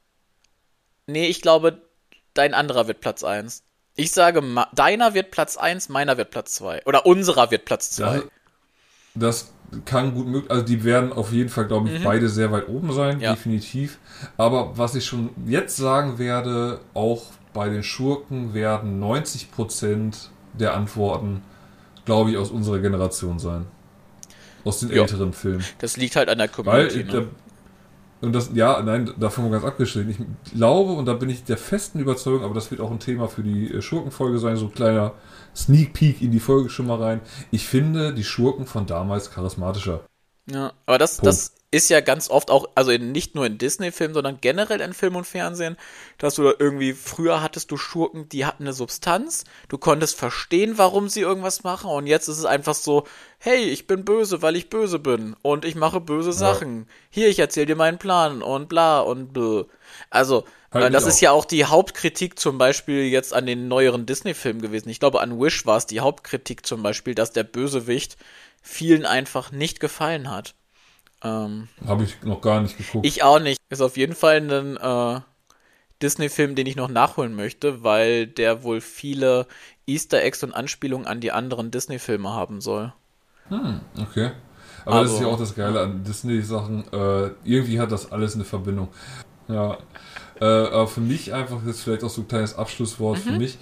Nee, ich glaube, dein anderer wird Platz 1. Ich sage, deiner wird Platz 1, meiner wird Platz 2. Oder unserer wird Platz 2. Das kann gut möglich, also die werden auf jeden Fall, glaube ich, beide sehr weit oben sein, definitiv. Aber was ich schon jetzt sagen werde, auch bei den Schurken werden 90% der Antworten, glaube ich, aus unserer Generation sein. Aus den älteren Filmen. Das liegt halt an der Community. Und das, davon mal ganz abgeschnitten. Ich glaube, und da bin ich der festen Überzeugung, aber das wird auch ein Thema für die Schurkenfolge sein, so ein kleiner Sneak Peek in die Folge schon mal rein. Ich finde die Schurken von damals charismatischer. Ja, aber das ist ja ganz oft auch, also nicht nur in Disney-Filmen, sondern generell in Film und Fernsehen, dass du da irgendwie, früher hattest du Schurken, die hatten eine Substanz, du konntest verstehen, warum sie irgendwas machen, und jetzt ist es einfach so, hey, ich bin böse, weil ich böse bin und ich mache böse Sachen. Hier, ich erzähle dir meinen Plan und bla und blah. Also, das ist ja auch die Hauptkritik zum Beispiel jetzt an den neueren Disney-Filmen gewesen. Ich glaube, an Wish war es die Hauptkritik zum Beispiel, dass der Bösewicht vielen einfach nicht gefallen hat. Habe ich noch gar nicht geguckt. Ich auch nicht. Ist auf jeden Fall ein Disney-Film, den ich noch nachholen möchte, weil der wohl viele Easter Eggs und Anspielungen an die anderen Disney-Filme haben soll. Okay. Aber das ist ja auch das Geile an Disney-Sachen. Irgendwie hat das alles eine Verbindung. Ja. Aber für mich einfach jetzt vielleicht auch so ein kleines Abschlusswort für mich.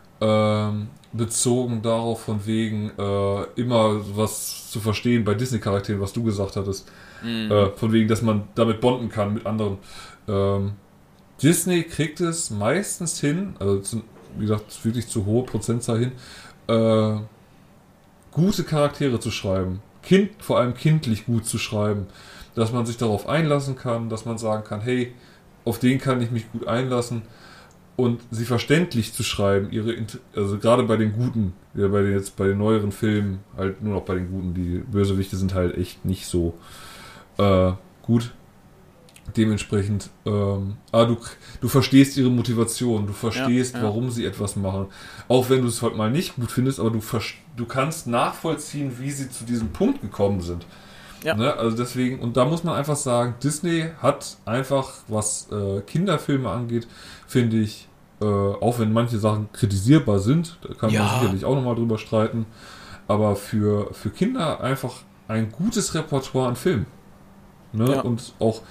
Bezogen darauf von wegen immer was zu verstehen bei Disney-Charakteren, was du gesagt hattest. Von wegen, dass man damit bonden kann mit anderen. Disney kriegt es meistens hin, also wie gesagt, wirklich zu hohe Prozentzahl hin, gute Charaktere zu schreiben. Vor allem kindlich gut zu schreiben. Dass man sich darauf einlassen kann, dass man sagen kann, hey, auf den kann ich mich gut einlassen. Und sie verständlich zu schreiben, also gerade bei den Guten, bei den neueren Filmen, halt nur noch bei den Guten, die Bösewichte sind halt echt nicht so gut. Dementsprechend, du verstehst ihre Motivation, du verstehst, warum sie etwas machen. Auch wenn du es halt mal nicht gut findest, aber du kannst nachvollziehen, wie sie zu diesem Punkt gekommen sind. Ja. Ne? Also deswegen, und da muss man einfach sagen, Disney hat einfach, was Kinderfilme angeht, finde ich, auch wenn manche Sachen kritisierbar sind, da kann man sicherlich auch nochmal drüber streiten, aber für Kinder einfach ein gutes Repertoire an Filmen. Ne? Ja. Und auch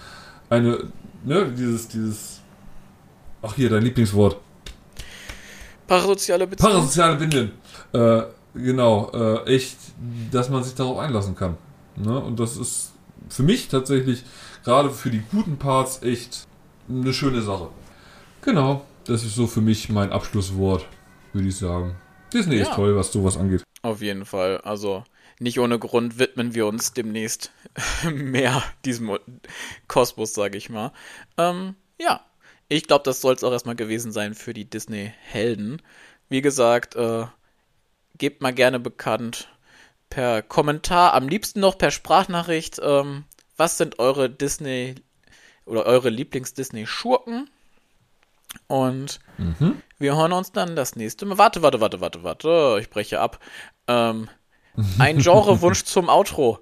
dieses ach hier, dein Lieblingswort. Parasoziale Beziehungen. Parasoziale Bindungen. Genau, echt, dass man sich darauf einlassen kann. Ne? Und das ist für mich tatsächlich, gerade für die guten Parts, echt eine schöne Sache. Genau, das ist so für mich mein Abschlusswort, würde ich sagen. Disney ist toll, was sowas angeht. Auf jeden Fall, also nicht ohne Grund widmen wir uns demnächst mehr diesem Kosmos, sage ich mal. Ich glaube, das soll es auch erstmal gewesen sein für die Disney-Helden. Wie gesagt, gebt mal gerne bekannt per Kommentar, am liebsten noch per Sprachnachricht, was sind eure Disney oder eure Lieblings-Disney-Schurken? Und wir hören uns dann das nächste Mal. Warte, ich breche ab. Ein Genrewunsch zum Outro.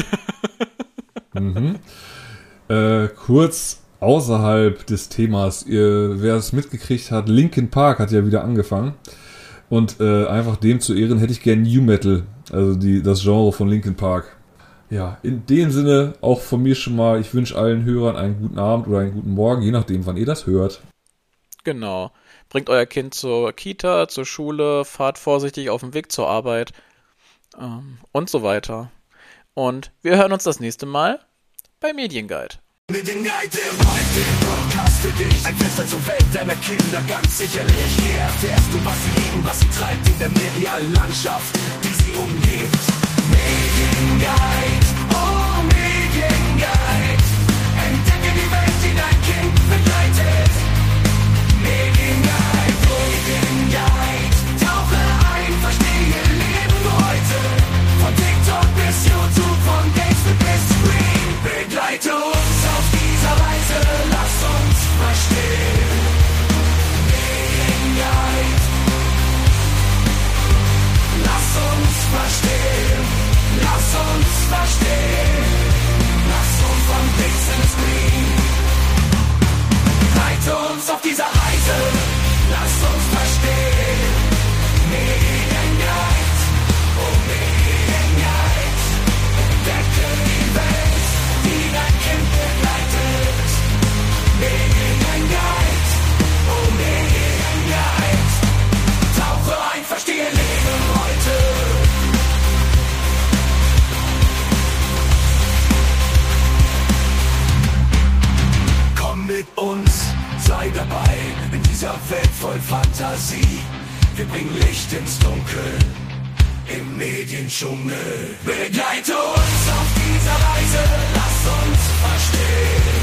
Kurz außerhalb des Themas, wer es mitgekriegt hat, Linkin Park hat ja wieder angefangen. Und einfach dem zu Ehren hätte ich gern New Metal, also das Genre von Linkin Park. Ja, in dem Sinne auch von mir schon mal, ich wünsche allen Hörern einen guten Abend oder einen guten Morgen, je nachdem, wann ihr das hört. Genau. Bringt euer Kind zur Kita, zur Schule, fahrt vorsichtig auf dem Weg zur Arbeit und so weiter. Und wir hören uns das nächste Mal bei Medienguide. Medienguide, der Podcast für dich. Ein Fenster zur Welt deiner Kinder, ganz sicherlich. Hier erfährst du, was sie lieben, was sie treibt in der medialen Landschaft, die sie umgibt. Medienguide, oh Medienguide. Entdecke die Welt, die dein Kind begleitet. Medienguide, Medienguide. Tauche ein, verstehe Leben heute. Von TikTok bis YouTube, von Games bis Screen. Begleite uns auf dieser Reise, lass uns verstehen. auf dieser Reise, lasst uns verstehen. Medienguide, oh Medienguide, entdecke die Welt, die dein Kind begleitet. Medienguide, oh Medienguide, tauche ein, verstehe Leben heute. Komm mit uns, sei dabei in dieser Welt voll Fantasie. Wir bringen Licht ins Dunkel im Mediendschungel. Begleite uns auf dieser Reise, lass uns verstehen.